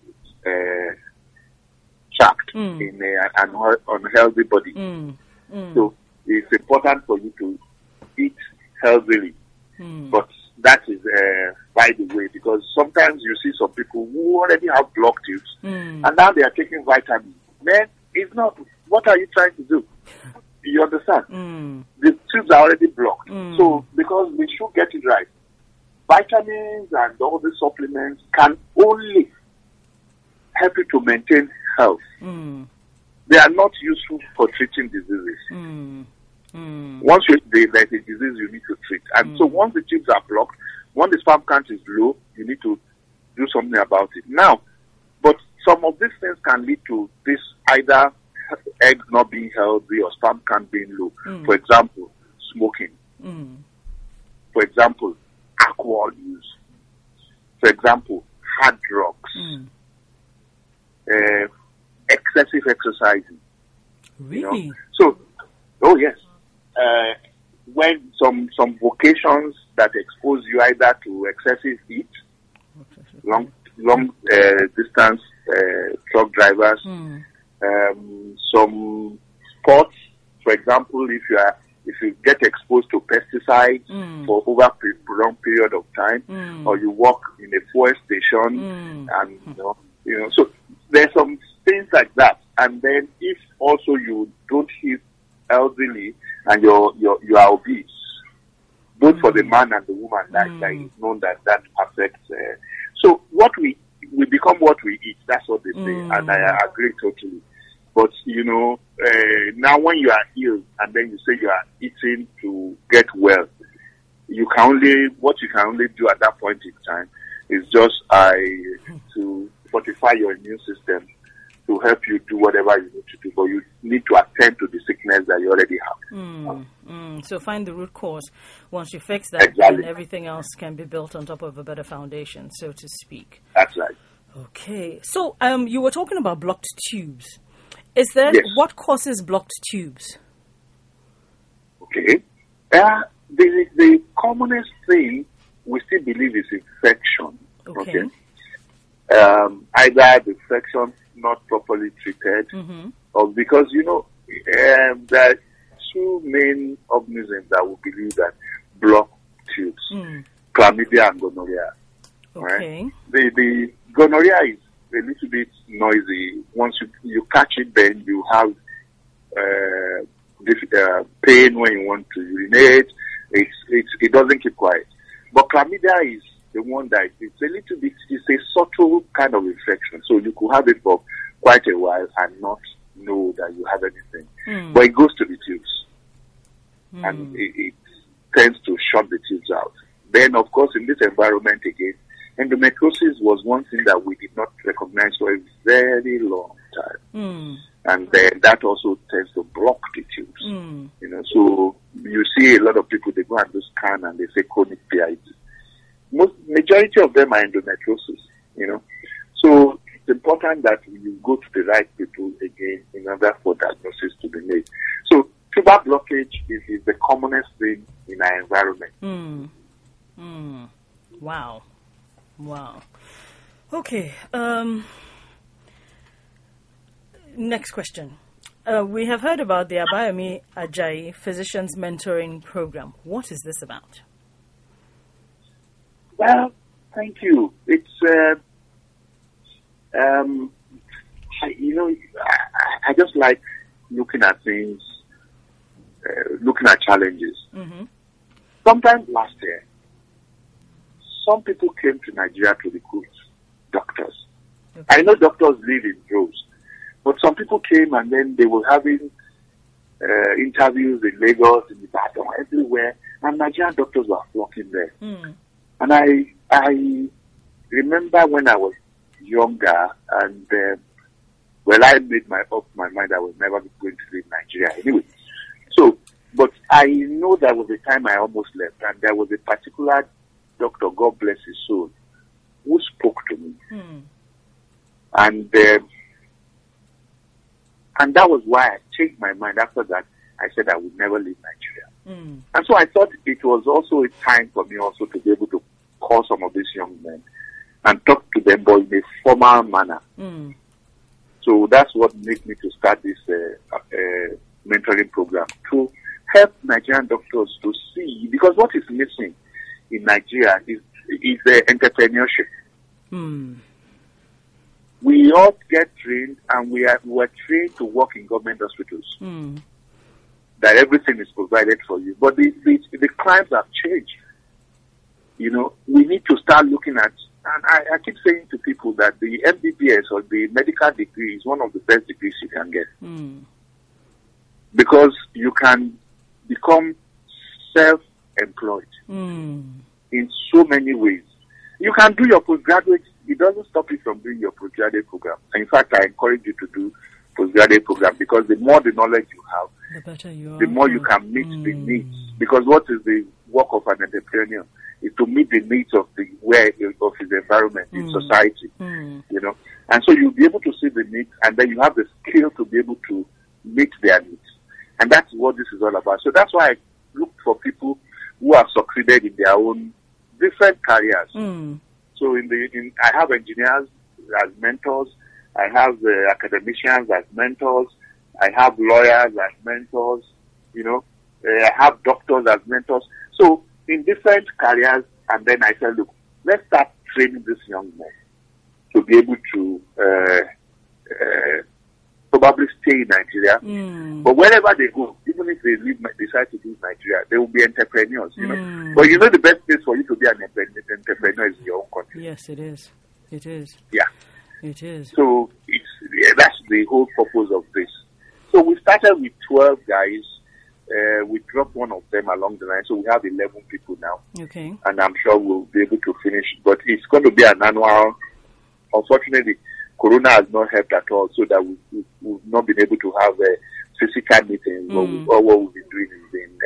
tract in an unhealthy body. So it's important for you to eat healthily. But that is by the way, because sometimes you see some people who already have blocked tubes and now they are taking vitamins. Man, it's not, what are you trying to do? You understand? The tubes are already blocked. So because we should get it right, vitamins and all the supplements can only help you to maintain health. They are not useful for treating diseases. Once there's a disease, you need to treat. And so once the tubes are blocked, when the sperm count is low, you need to do something about it. Now, but some of these things can lead to this either eggs not being healthy or sperm count being low. For example, smoking. For example, alcohol use. For example, hard drugs. Excessive exercising. Really? So, oh yes. When some vocations that expose you either to excessive heat, long distance truck drivers, some sports, for example, if you get exposed to pesticides for over a prolonged period of time, or you work in a fuel station, and so there's some things like that. And then if also you don't eat healthily and you are obese, both for the man and the woman, that is known that affects. So what we become what we eat. That's what they say, and I agree totally. But now when you are ill and then you say you are eating to get well, what you can only do at that point in time is just to fortify your immune system to help you do whatever you need to do, but you need to attend to the sickness that you already have. So find the root cause. Once you fix that, exactly, then everything else can be built on top of a better foundation, so to speak. That's right. Okay. So you were talking about blocked tubes. Is there Yes. what causes blocked tubes? Okay. The commonest thing we still believe is infection. Okay. Either the infection not properly treated, or because there are two main organisms that we believe that block tubes: chlamydia and gonorrhea. Okay. Right? The gonorrhea is a little bit noisy. Once you catch it, then you have pain when you want to urinate. It doesn't keep quiet. But chlamydia is the one that it's a little bit, it's a subtle kind of infection. So you could have it for quite a while and not know that you have anything. But it goes to the tubes. And it tends to shut the tubes out. Then, of course, in this environment again, endometriosis was one thing that we did not recognize for a very long time. And then that also tends to block the tubes. So you see a lot of people, they go and do scan and they say chronic PID. Majority of them are endometriosis, So it's important that you go to the right people again in order for diagnosis to be made. So tuber blockage is the commonest thing in our environment. Wow. Okay. Next question. We have heard about the Abayomi Ajayi Physicians Mentoring Program. What is this about? Well, thank you. It's, I just like looking at things, looking at challenges. Sometime last year, some people came to Nigeria to recruit doctors. Okay. I know doctors live in droves, but some people came and then they were having interviews in Lagos, in Ibadan, everywhere, and Nigerian doctors were flocking there. And I remember when I was younger, and I made up my mind I was never going to leave Nigeria anyway. So, but I know there was a time I almost left, and there was a particular doctor, God bless his soul, who spoke to me. And that was why I changed my mind. After that, I said I would never leave Nigeria. And so I thought it was also a time for me also to be able to call some of these young men and talk to them, but in a formal manner. So that's what made me to start this mentoring program, to help Nigerian doctors to see, because what is missing in Nigeria is entrepreneurship. We all get trained, and we're trained to work in government hospitals. That everything is provided for you. But the crimes have changed. We need to start looking at, and I keep saying to people that the MBBS or the medical degree is one of the best degrees you can get. Because you can become self-employed in so many ways. You can do your postgraduate. It doesn't stop you from doing your postgraduate program. In fact, I encourage you to do postgraduate program, because the more the knowledge you have, the better you are. The more you can meet the needs. Because what is the work of an entrepreneur? Is to meet the needs of his environment, in society. And so you'll be able to see the needs, and then you have the skill to be able to meet their needs. And that's what this is all about. So that's why I look for people who have succeeded in their own different careers. So I have engineers as mentors, I have academicians as mentors, I have lawyers as mentors, I have doctors as mentors. So in different careers, and then I said, look, let's start training these young men to be able to probably stay in Nigeria. But wherever they go, even if they decide to leave Nigeria, they will be entrepreneurs, But the best place for you to be an entrepreneur is in your own country. Yes, it is. It is. Yeah. It is. So that's the whole purpose of this. So we started with 12 guys. We dropped one of them along the line, so we have 11 people now. Okay. And I'm sure we'll be able to finish. But it's going to be an annual. Unfortunately, Corona has not helped at all, so that we've not been able to have physical meetings. Or what we've been doing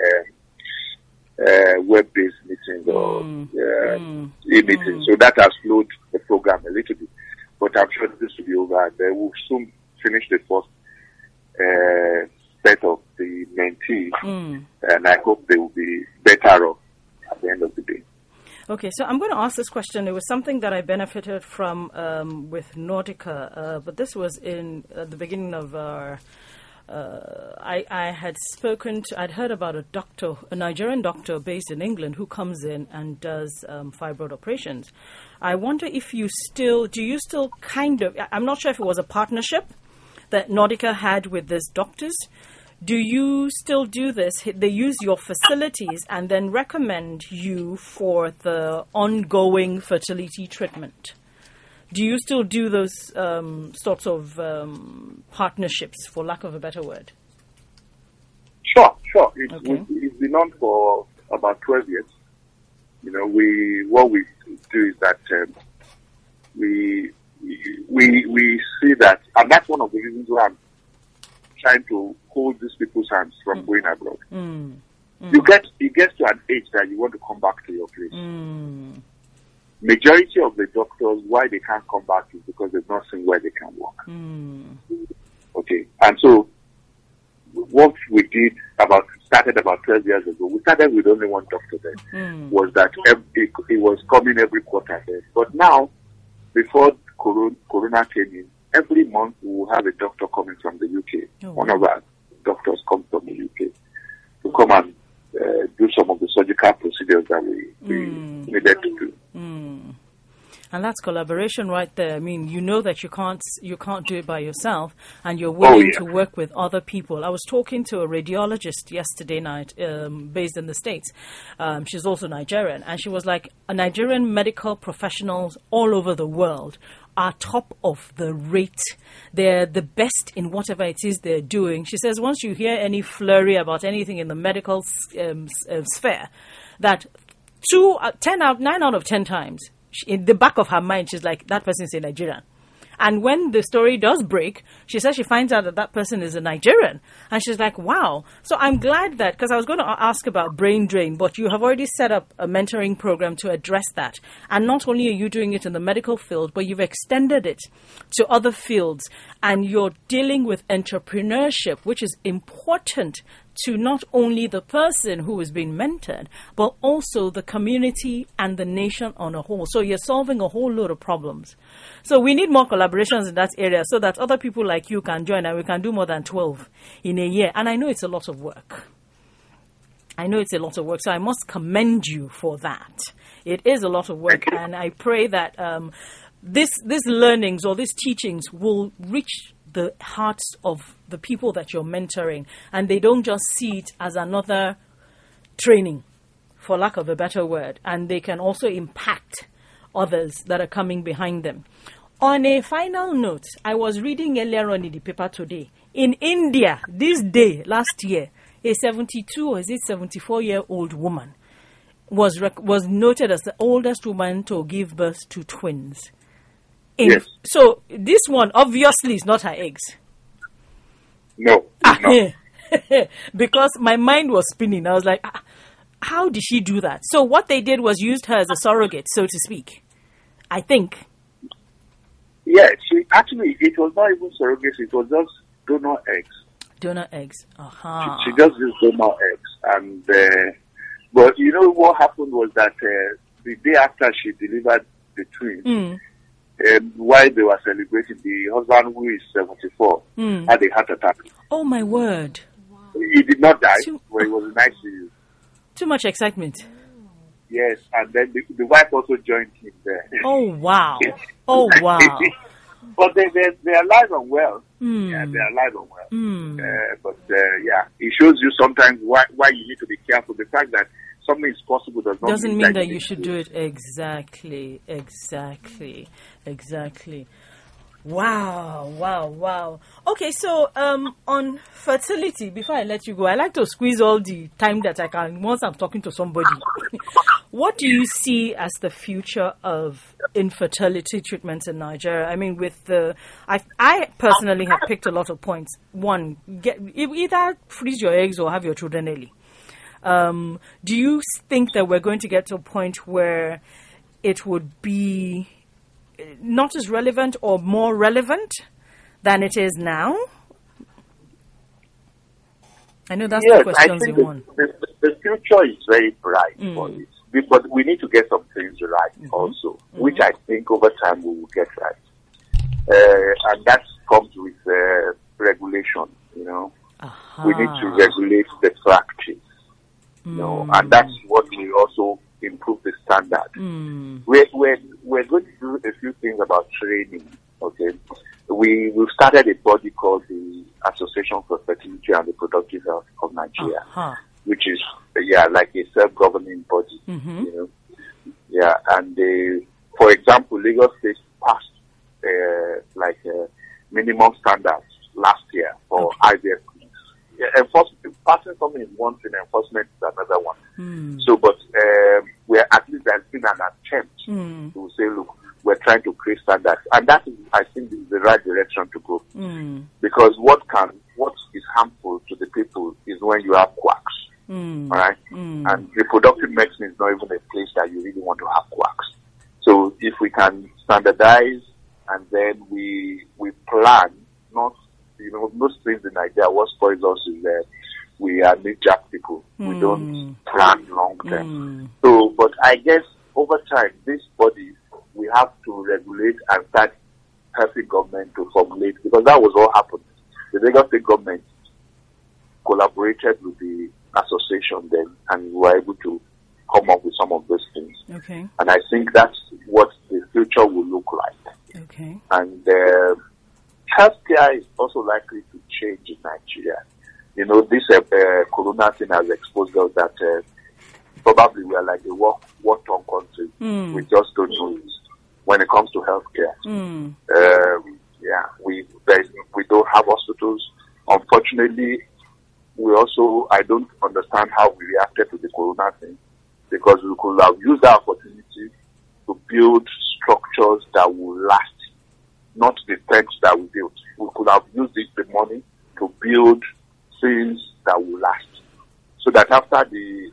is web-based meetings or e-meetings. So that has slowed the program a little bit. but I'm sure this will be over, and they will soon finish the first set of the mentees, and I hope they will be better off at the end of the day. Okay, so I'm going to ask this question. It was something that I benefited from with Nordica, but this was at the beginning of our... I had I'd heard about a Nigerian doctor based in England who comes in and does fibroid operations. I wonder if do you still kind of, I'm not sure if it was a partnership that Nordica had with these doctors. Do you still do this? They use your facilities and then recommend you for the ongoing fertility treatment. Do you still do those sorts of partnerships, for lack of a better word? Sure. It's been on for about 12 years. You know, what we do is that we see that, and that's one of the reasons why I'm trying to hold these people's hands from going abroad. You get to an age that you want to come back to your place. Majority of the doctors, why they can't come back is because they've not seen where they can work. Okay, and so what we did started about 12 years ago. We started with only one doctor then. Was that it was coming every quarter then. But now, before Corona came in, every month we will have a doctor coming from the UK. One of our doctors comes from the UK to come and do some of the surgical procedures that we needed to do. And that's collaboration right there. I mean, you know that you can't do it by yourself, and you're willing to work with other people. I was talking to a radiologist yesterday night, based in the States. She's also Nigerian, and she was like, Nigerian medical professionals all over the world are top of the rate. They're the best in whatever it is they're doing. She says once you hear any flurry about anything in the medical sphere, that 9 out of 10 times, in the back of her mind, she's like, that person is a Nigerian. And when the story does break, she says she finds out that person is a Nigerian. And she's like, wow. So I'm glad that, because I was going to ask about brain drain, but you have already set up a mentoring program to address that. And not only are you doing it in the medical field, but you've extended it to other fields. And you're dealing with entrepreneurship, which is important to not only the person who is being mentored, but also the community and the nation on a whole. So you're solving a whole load of problems. So we need more collaborations in that area so that other people like you can join, and we can do more than 12 in a year. And I know it's a lot of work. So I must commend you for that. It is a lot of work, and I pray that these learnings or these teachings will reach the hearts of the people that you're mentoring, and they don't just see it as another training, for lack of a better word, and they can also impact others that are coming behind them. On a final note, I was reading earlier on in the paper today, in India, last year, a 72 or is it 74-year-old woman was noted as the oldest woman to give birth to twins. Yes. So this one obviously is not her eggs. No. Because my mind was spinning. I was like, how did she do that? So what they did was used her as a surrogate, so to speak, I think. Yeah, it was not even surrogacy, it was just donor eggs. Donor eggs. She just used donor eggs. And, but you know what happened was that the day after she delivered the twins, while they were celebrating, the husband, who is 74, had a heart attack. Oh, my word. He did not die, but it was nice to use. Too much excitement. Yes, and then the wife also joined him there. Oh, wow. Oh, wow. But they're alive and well. Yeah, they're alive and well. But it shows you sometimes why you need to be careful. The fact that something is possible doesn't mean that you should do it. Exactly. Wow. Okay, so on fertility, before I let you go, I like to squeeze all the time that I can once I'm talking to somebody. What do you see as the future of infertility treatments in Nigeria? I mean, I personally have picked a lot of points. One, either freeze your eggs or have your children early. Do you think that we're going to get to a point where it would be not as relevant or more relevant than it is now? I know that's the questions you want. The future is very bright for this. But we need to get some things right also, which I think over time we will get right. And that comes with regulation, you know. We need to regulate the practice, you know, and that's what will also improve the standard. We're going to do a few things about training, okay? We've started a body called the Association for Fertility and Reproductive Health of Nigeria, which is, like a self-governing body, you know. Yeah, and for example, Lagos State passed minimum standards last year for IVF clinics. Enforcement, passing something is one thing, enforcement is another one. So, but we're at least there's been an attempt to say, look, we're trying to create standards, and that is, I think, is the right direction to go. Because what is harmful to the people is when you have quacks, right? And reproductive medicine is not even a place that you really want to have quacks. So if we can standardize and then we plan, not, you know, most things in Nigeria, what spoils us is that we are knee-jerk people. We don't plan long term. So, but I guess over time, this body, we have to regulate and start helping government to formulate, because that was what happened. The Lagos State government collaborated with the association then, and we were able to come up with some of those things. Okay. And I think that's what the future will look like. Okay. And healthcare is also likely to change in Nigeria. You know, this corona thing has exposed us that probably we are like a war-torn country. We just don't know it when it comes to healthcare. We don't have hospitals. Unfortunately, I don't understand how we reacted to the corona thing, because we could have used that opportunity to build structures that will last, not the tents that we built. We could have used the money to build things that will last, so that after the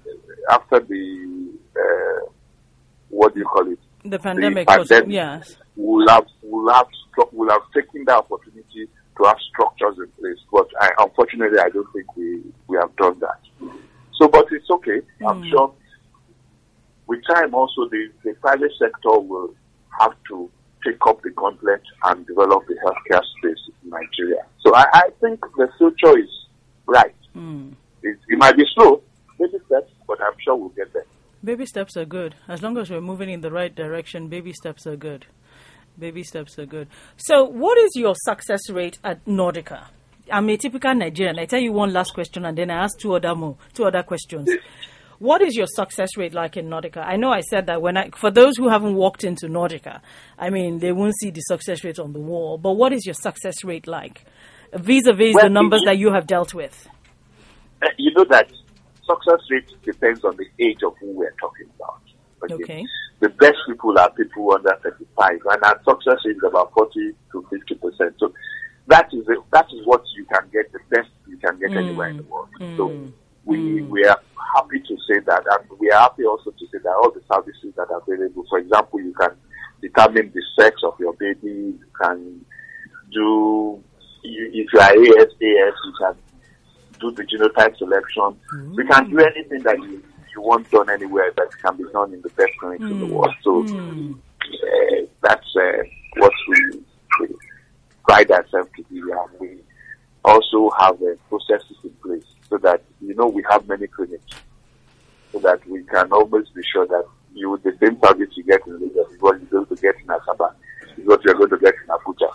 what do you call it? The pandemic. Yes. We'll have taken that opportunity to have structures in place. But unfortunately, I don't think we have done that. So, but it's okay. I'm sure with time also the private sector will have to take up the gauntlet and develop the healthcare space in Nigeria. So I think the future is bright. It might be slow, baby steps, but I'm sure we'll get there. Baby steps are good. As long as we're moving in the right direction, baby steps are good. Baby steps are good. So what is your success rate at Nordica? I'm a typical Nigerian. I tell you one last question and then I ask two other questions. What is your success rate like in Nordica? I know I said that for those who haven't walked into Nordica, I mean, they won't see the success rate on the wall. But what is your success rate like vis-a-vis the numbers that you have dealt with? You know that success rate depends on the age of who we're talking about. Okay. The best people are people under 35, and our success rate is about 40 to 50%. So that is what you can get, the best you can get anywhere in the world. So we are happy to say that, and we are happy also to say that all the services that are available, for example, you can determine the sex of your baby, you can do, if you are ASAS, you can do the genotype selection. We can do anything that you want done anywhere that can be done in the best clinics in the world. So that's what we pride ourselves to be, and we also have processes in place so that, you know, we have many clinics so that we can always be sure that the same service you get in Lagos is what you're going to get in Asaba, is what you're going to get in Abuja.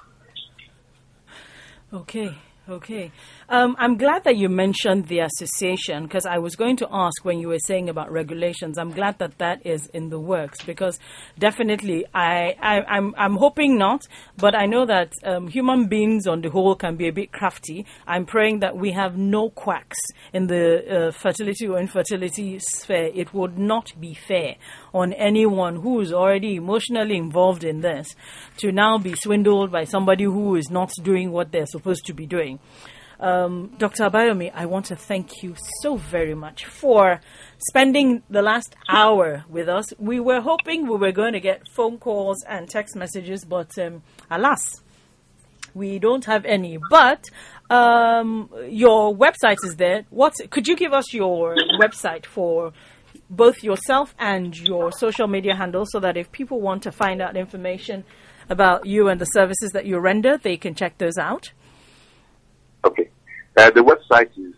Okay. I'm glad that you mentioned the association, because I was going to ask when you were saying about regulations. I'm glad that is in the works, because definitely I'm hoping not, but I know that human beings on the whole can be a bit crafty. I'm praying that we have no quacks in the fertility or infertility sphere. It would not be fair on anyone who is already emotionally involved in this to now be swindled by somebody who is not doing what they're supposed to be doing. Dr. Abayomi, I want to thank you so very much for spending the last hour with us. We were hoping we were going to get phone calls and text messages, but alas, we don't have any. But your website is there. Could you give us your website for both yourself and your social media handles, so that if people want to find out information about you and the services that you render, they can check those out? Okay. The website is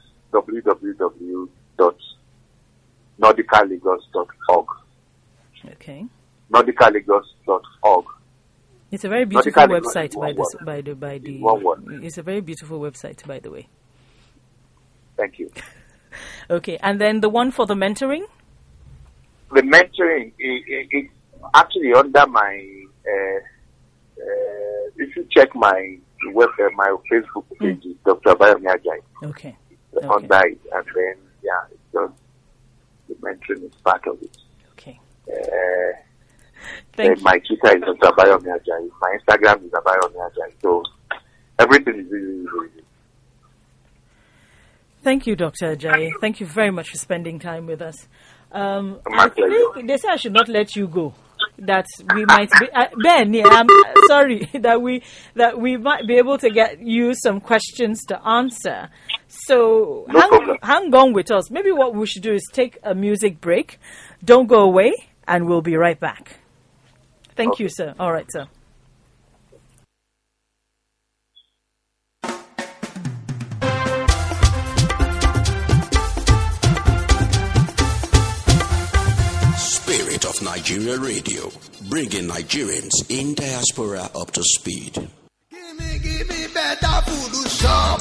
www.nordicalagos.org. Okay. Nordicalagos.org. It's a very beautiful website, It's a very beautiful website, by the way. Thank you. Okay, and then the one for the mentoring? The mentoring is actually under my. If you check my my Facebook page, is Dr. Abayomi Ajayi. Okay. Under it, and then it's just the mentoring is part of it. Okay. My Twitter is Dr. Abayomi Ajayi. My Instagram is Abayomi Ajayi. So everything is really. Thank you, Dr. Ajayi. Thank you very much for spending time with us. I think they say I should not let you go. That we might be Ben. Yeah, I'm sorry that we might be able to get you some questions to answer. So hang on with us. Maybe what we should do is take a music break. Don't go away, and we'll be right back. Thank you, sir. All right, sir. Spirit of Nigeria Radio, bringing Nigerians in diaspora up to speed. Give me better food to shop.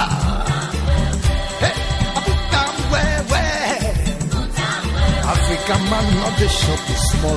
Hey, I put down where. African man not the shop is small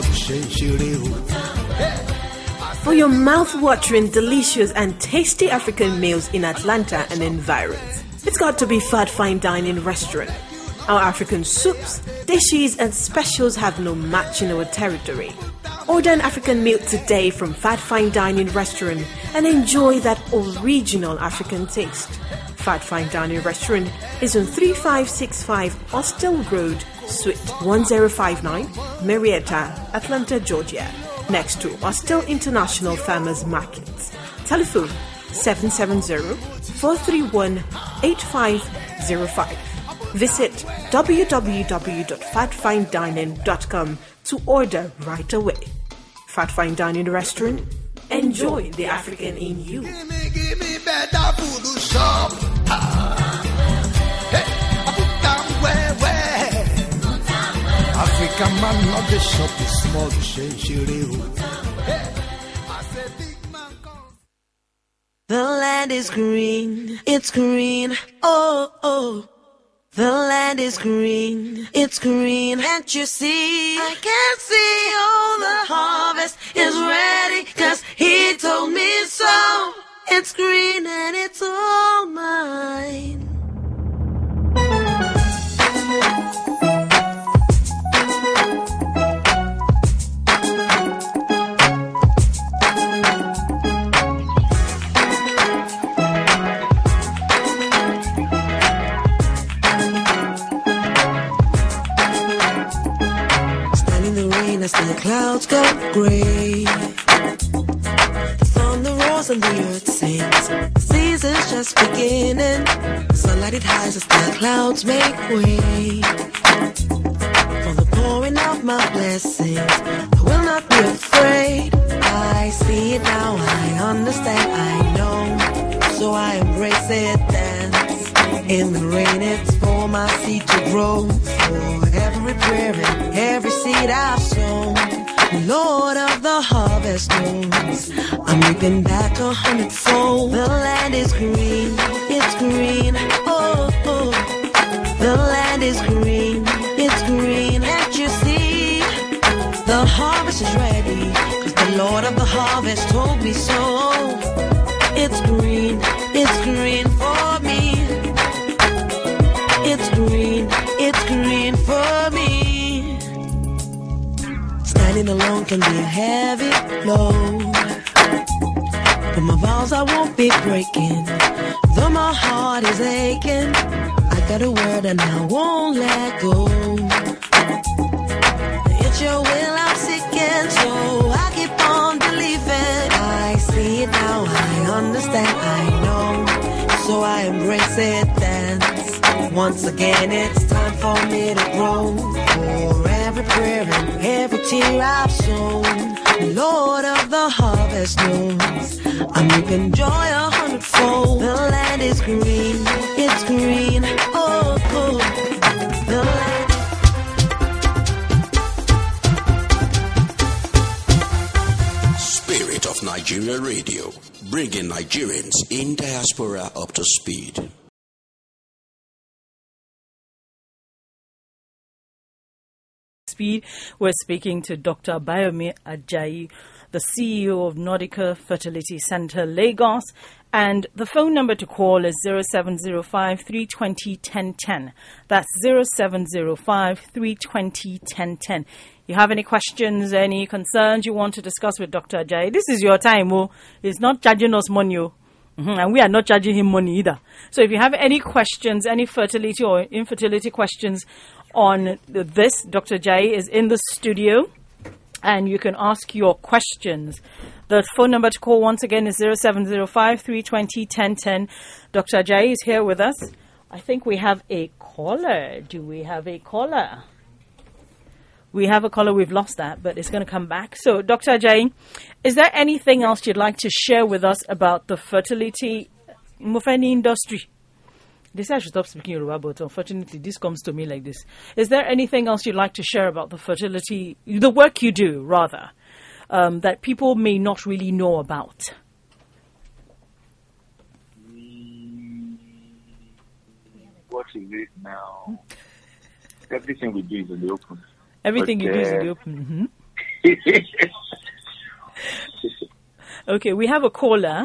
change. For your mouth-watering, delicious and tasty African meals in Atlanta and environs, it's got to be Fat Fine Dining Restaurant. Our African soups, dishes and specials have no match in our territory. Order an African meal today from Fat Fine Dining Restaurant and enjoy that original African taste. Fat Fine Dining Restaurant is on 3565 Austell Road, Suite 1059, Marietta, Atlanta, Georgia, next to Austell International Farmers Market. Telephone 770-431-8505. Visit www.fatfinedining.com to order right away. Fat Fine Dining Restaurant. Enjoy the African in you. Give me better food to shop. Hey, I put down where. African man not the shop is small change. Hey, I said big man come. The land is green, it's green, oh. The land is green, it's green, can't you see? I can see all the harvest is ready, 'cause he told me so. It's green and it's all mine. As the clouds go gray, the thunder roars and the earth sings. The season's just beginning. Sunlight it hides as the clouds make way for the pouring of my blessings. I will not be afraid. I see it now, I understand, I know, so I embrace it. Dance in the rain, it's for my seed to grow. For every prayer and every seed I've sown, Lord of the harvest knows I'm reaping back 100-fold. The land is green, it's green, oh. The land is green, it's green, can't you see? The harvest is ready, 'cause the Lord of the harvest told me so. It's green for me. It's green for me. Standing alone can be a heavy load, but my vows I won't be breaking. Though my heart is aching, I got a word and I won't let go. It's your will I'm seeking, so I keep on believing. I see it now, I understand, I know, so I embrace it, dance. Once again it's time for me to grow. For every prayer and every tear I've sown, the Lord of the harvest knows I'm reaping joy 100-fold. The land is green, it's green, oh, oh. The land. Spirit of Nigeria Radio, bringing Nigerians in diaspora up to speed. We're speaking to Dr. Bayomi Ajayi, the CEO of Nordica Fertility Center, Lagos. And the phone number to call is 0705 320 1010. That's 0705 320 1010. You have any questions, any concerns you want to discuss with Dr. Ajayi? This is your time. Oh. He's not charging us money. Oh. And we are not charging him money either. So if you have any questions, any fertility or infertility questions on this, Dr. Ajayi is in the studio and you can ask your questions. The phone number to call once again is 0705 320 1010. Dr. Ajayi is here with us. I think we have a caller. Do we have a caller? We have a caller. We've lost that, but it's going to come back. So, Dr. Ajayi, is there anything else you'd like to share with us about the fertility industry? This I should stop speaking Yoruba, but unfortunately this comes to me like this. Is there anything else you'd like to share about the fertility, the work you do, rather, that people may not really know about? What is it now? Everything we do is in the open. Everything you do is in the open. Mm-hmm. Okay, we have a caller.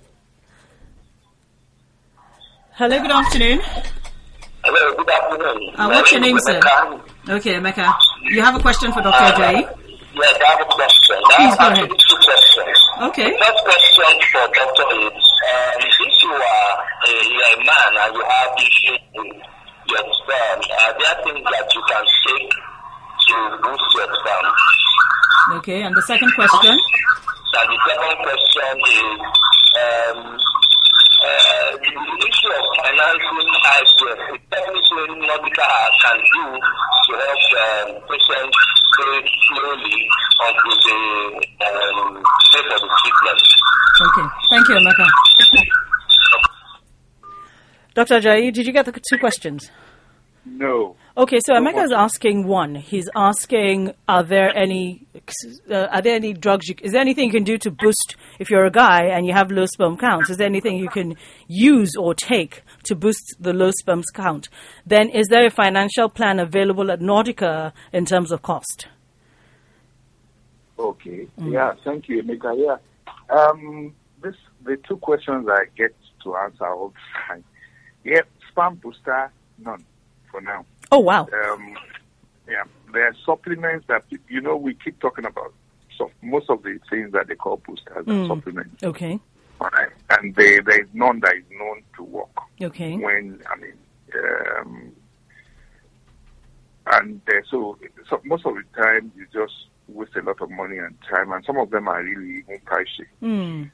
Hello, good afternoon. Hello, good afternoon. What's your name, sir? Okay, Emeka. You have a question for Dr. Ajayi? Yes, I have a question. Please go ahead. Two questions. Okay. The first question for Dr. is, since you are a man and you have issues with your sperm, are there things that you can take to boost your sperm? Okay, and the second question? And the second question is, the issue of financing IVF, is there anything Nordica can do to help patients pay slowly until they pay for the treatment? Okay, thank you, Emeka. Dr. Ajayi, did you get the two questions? No. Okay, so Emeka is asking one. He's asking, are there any drugs? Is there anything you can do to boost, if you're a guy and you have low sperm counts, is there anything you can use or take to boost the low sperm count? Then is there a financial plan available at Nordica in terms of cost? Okay. Yeah, thank you, Emeka. Yeah. The two questions I get to answer all the time. Yeah, sperm booster, none for now. Oh, wow. Yeah, there are supplements that, we keep talking about. So most of the things that they call boosters are supplements. Okay. All right. And there is none that is known to work. Okay. So most of the time you just waste a lot of money and time, and some of them are really even pricey.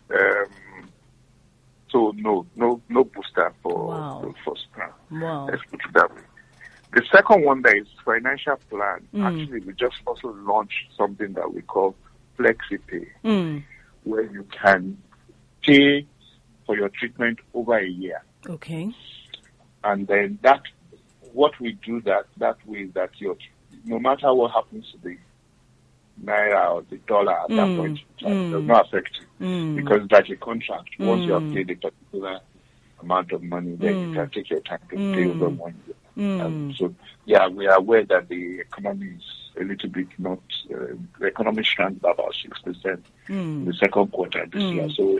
So no booster for sperm. Wow. Let's put it that way. The second one, there is financial plan. Actually, we just also launched something that we call FlexiPay, where you can pay for your treatment over a year. Okay. And then what we do that way is that no matter what happens to the naira or the dollar at that point, it does not affect you because that's a contract. Once you have paid a particular amount of money, then you can take your time to pay over 1 year. So, yeah, we are aware that the economy is a little bit the economy shrank by about 6% in the second quarter this year. So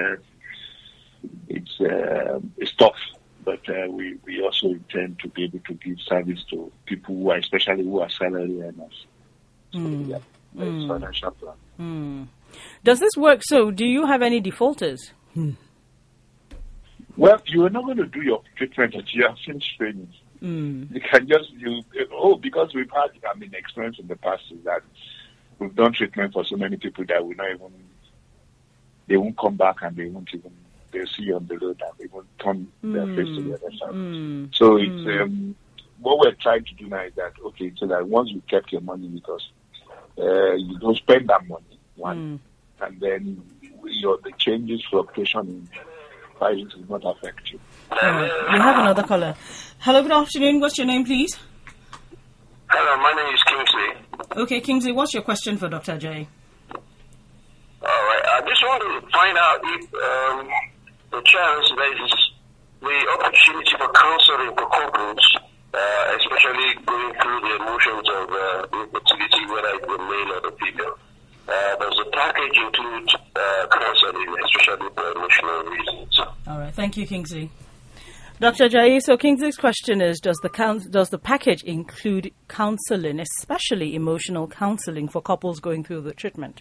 it's tough, but we also intend to be able to give service to people who are salary earners. So, yeah, it's financial plan. Does this work? So, do you have any defaulters? Well, you are not going to do your treatment until you have finished training. You can just, because we've had, experience in the past is that we've done treatment for so many people that they won't come back and they'll see you on the road and they won't turn their face to the other side. So it's, what we're trying to do now is that, so that once you kept your money because you don't spend that money, and then the changes, fluctuation in prices will not affect you. We have another caller. Hello, good afternoon. What's your name, please? Hello, my name is Kingsley. Okay, Kingsley, what's your question for Dr. J? All right, I just want to find out if the chance there is the opportunity for counseling for couples, especially going through the emotions of infertility, whether it's the male or the female. Does the package include counseling, especially for emotional reasons? All right, thank you, Kingsley. Dr. Jai, so Kingsley's question is, does the package include counseling, especially emotional counseling for couples going through the treatment?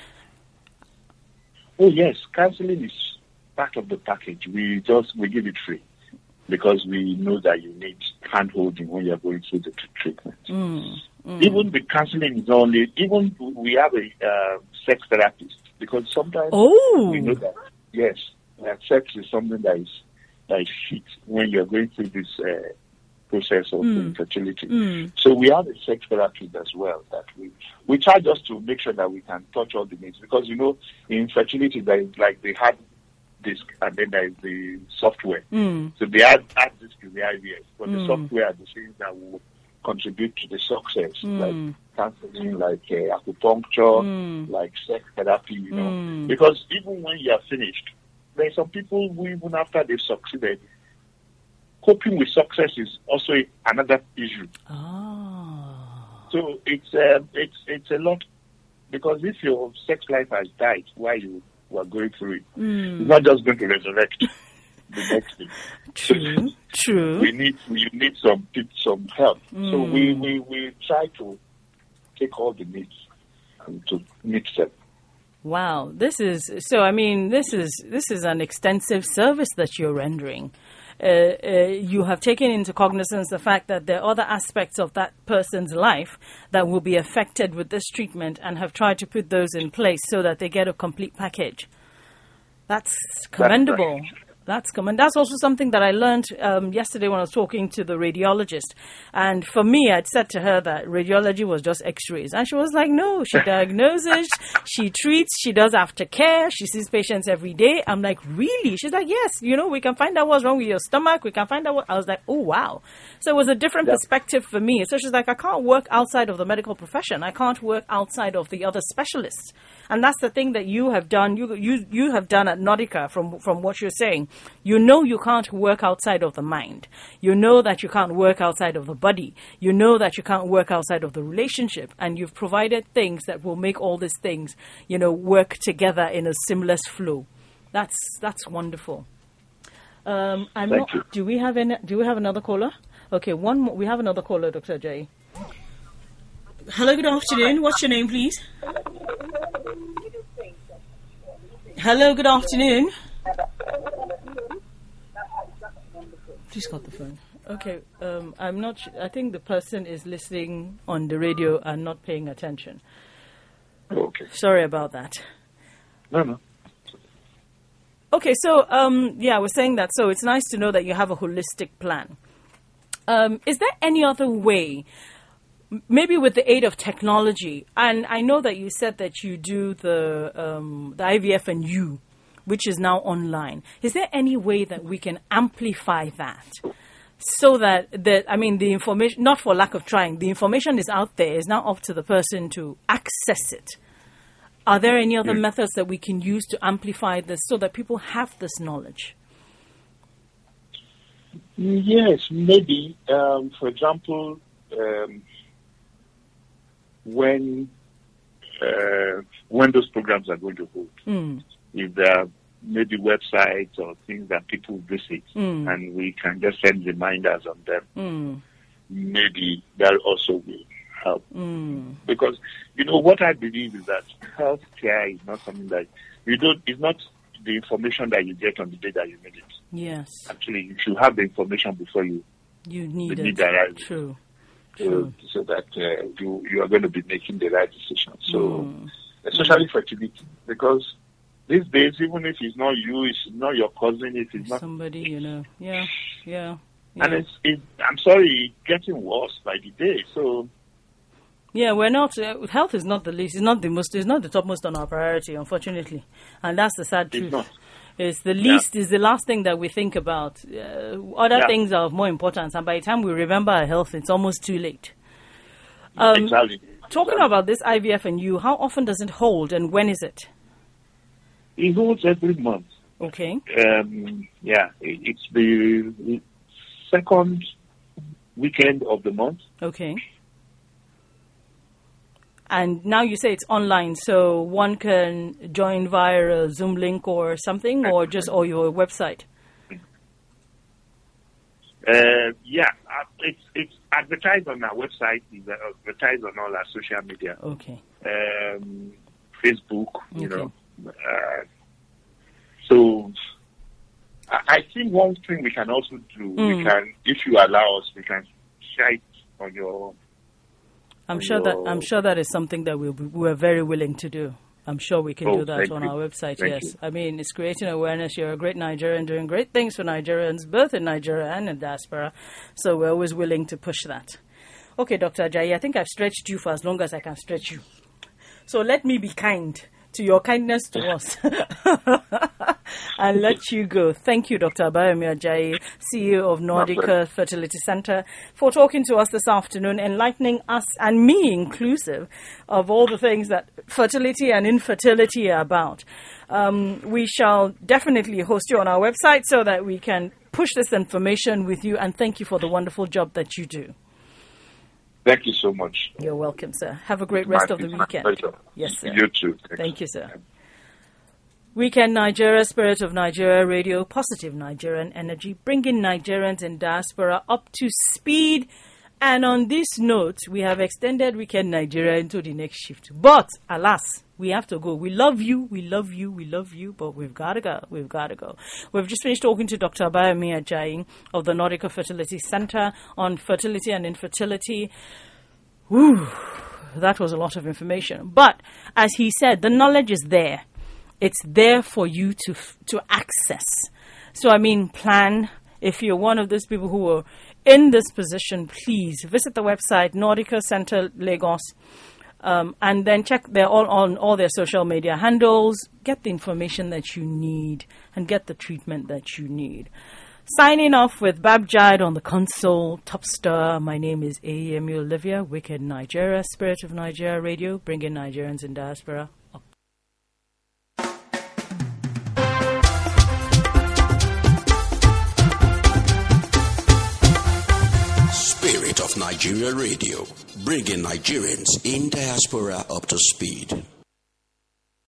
Oh, yes. Counseling is part of the package. We give it free because we know that you need hand-holding when you're going through the treatment. Even the counseling is only, even we have a sex therapist because sometimes we know that, yes, that sex is something that is fit when you're going through this process of infertility. So we have a sex therapist as well that we try just to make sure that we can touch all the needs because, in infertility, there is like the hard disk and then there is the software. So the hard disk is the IVF, but the software are the things that will contribute to the success, like counseling, like acupuncture, like sex therapy, because even when you are finished, there are some people who, even after they've succeeded, coping with success is also another issue. So it's a lot, because if your sex life has died while you were going through it, it's not just going to resurrect the next thing. True. You need some help. So we try to take all the needs and to meet them. Wow, this is an extensive service that you're rendering. You have taken into cognizance the fact that there are other aspects of that person's life that will be affected with this treatment and have tried to put those in place so that they get a complete package. That's commendable. That's also something that I learned yesterday when I was talking to the radiologist. And for me, I'd said to her that radiology was just x-rays. And she was like, no, she diagnoses, she treats, she does aftercare, she sees patients every day. I'm like, really? She's like, yes, we can find out what's wrong with your stomach. We can find out what... I was like, oh, wow. So it was a different perspective for me. So she's like, I can't work outside of the medical profession. I can't work outside of the other specialists. And that's the thing that you have done. You have done at Nautica from what you're saying. You can't work outside of the mind. You know that you can't work outside of the body. You know that you can't work outside of the relationship. And you've provided things that will make all these things, work together in a seamless flow. That's wonderful. Thank you. Do we have another caller? Okay, one more. We have another caller, Dr. J. Hello, good afternoon. What's your name, please? Hello, good afternoon. Please cut the phone. Okay, I'm not. I think the person is listening on the radio and not paying attention. Okay. Sorry about that. No. Okay, so I was saying that. So it's nice to know that you have a holistic plan. Is there any other way? Maybe with the aid of technology, and I know that you said that you do the IVF and U, which is now online. Is there any way that we can amplify that so that the information, not for lack of trying, the information is out there, it's now up to the person to access it? Are there any other methods that we can use to amplify this so that people have this knowledge? Yes, maybe. For example, when those programs are going to hold, if there are maybe websites or things that people visit, and we can just send reminders on them, maybe that also will help. Because what I believe is that healthcare is not something that the information that you get on the day that you need it. Yes. Actually, you should have the information before you need it. arrives. True. So that you are going to be making the right decision. So, especially fertility, because these days, even if it's not you, it's not your cousin, if it's not somebody you know. Yeah. And I'm sorry, it's getting worse by the day. So. Yeah, we're not. Health is not the least. It's not the topmost on our priority, unfortunately, and that's the sad truth. It's not. It's the least. Is the last thing that we think about. Other things are of more importance, and by the time we remember our health, it's almost too late. Exactly. Talking about this IVF and you, how often does it hold, and when is it? It holds every month. Okay. It's the second weekend of the month. Okay. And now you say it's online, so one can join via a Zoom link or something, or your website? It's advertised on our website. It's advertised on all our social media. Okay. Facebook, you know. So I think one thing we can also do, we can, if you allow us, we can share it on your. I'm sure that is something that we're very willing to do. I'm sure we can do that on our website. Thank you. I mean, it's creating awareness. You're a great Nigerian doing great things for Nigerians, both in Nigeria and in diaspora. So we're always willing to push that. Okay, Dr. Ajayi, I think I've stretched you for as long as I can stretch you. So let me be kind to your kindness to us and let you go. Thank you, Dr. Abayomi Ajayi, CEO of Nordica Fertility Center, for talking to us this afternoon, enlightening us, and me inclusive, of all the things that fertility and infertility are about. We shall definitely host you on our website so that we can push this information with you, and thank you for the wonderful job that you do. Thank you so much. You're welcome, sir. Have a great rest of the weekend. Yes, sir. You too. Thank you, sir. Weekend Nigeria, Spirit of Nigeria Radio, positive Nigerian energy, bringing Nigerians in diaspora up to speed. And on this note, we have extended Weekend Nigeria into the next shift. But, alas, we have to go. We love you, but we've got to go. We've just finished talking to Dr. Abayomi Ajayi of the Nordica Fertility Center on fertility and infertility. Whew, that was a lot of information. But, as he said, the knowledge is there. It's there for you to access. So, plan. If you're one of those people who are in this position, please visit the website, Nordica Center Lagos, and then check they're all on all their social media handles. Get the information that you need and get the treatment that you need. Signing off with Bab Jide on the console, Top Star. My name is Ayemi Olivia, Wicked Nigeria, Spirit of Nigeria Radio, bringing Nigerians in diaspora up. Spirit of Nigeria Radio, bringing Nigerians in diaspora up to speed.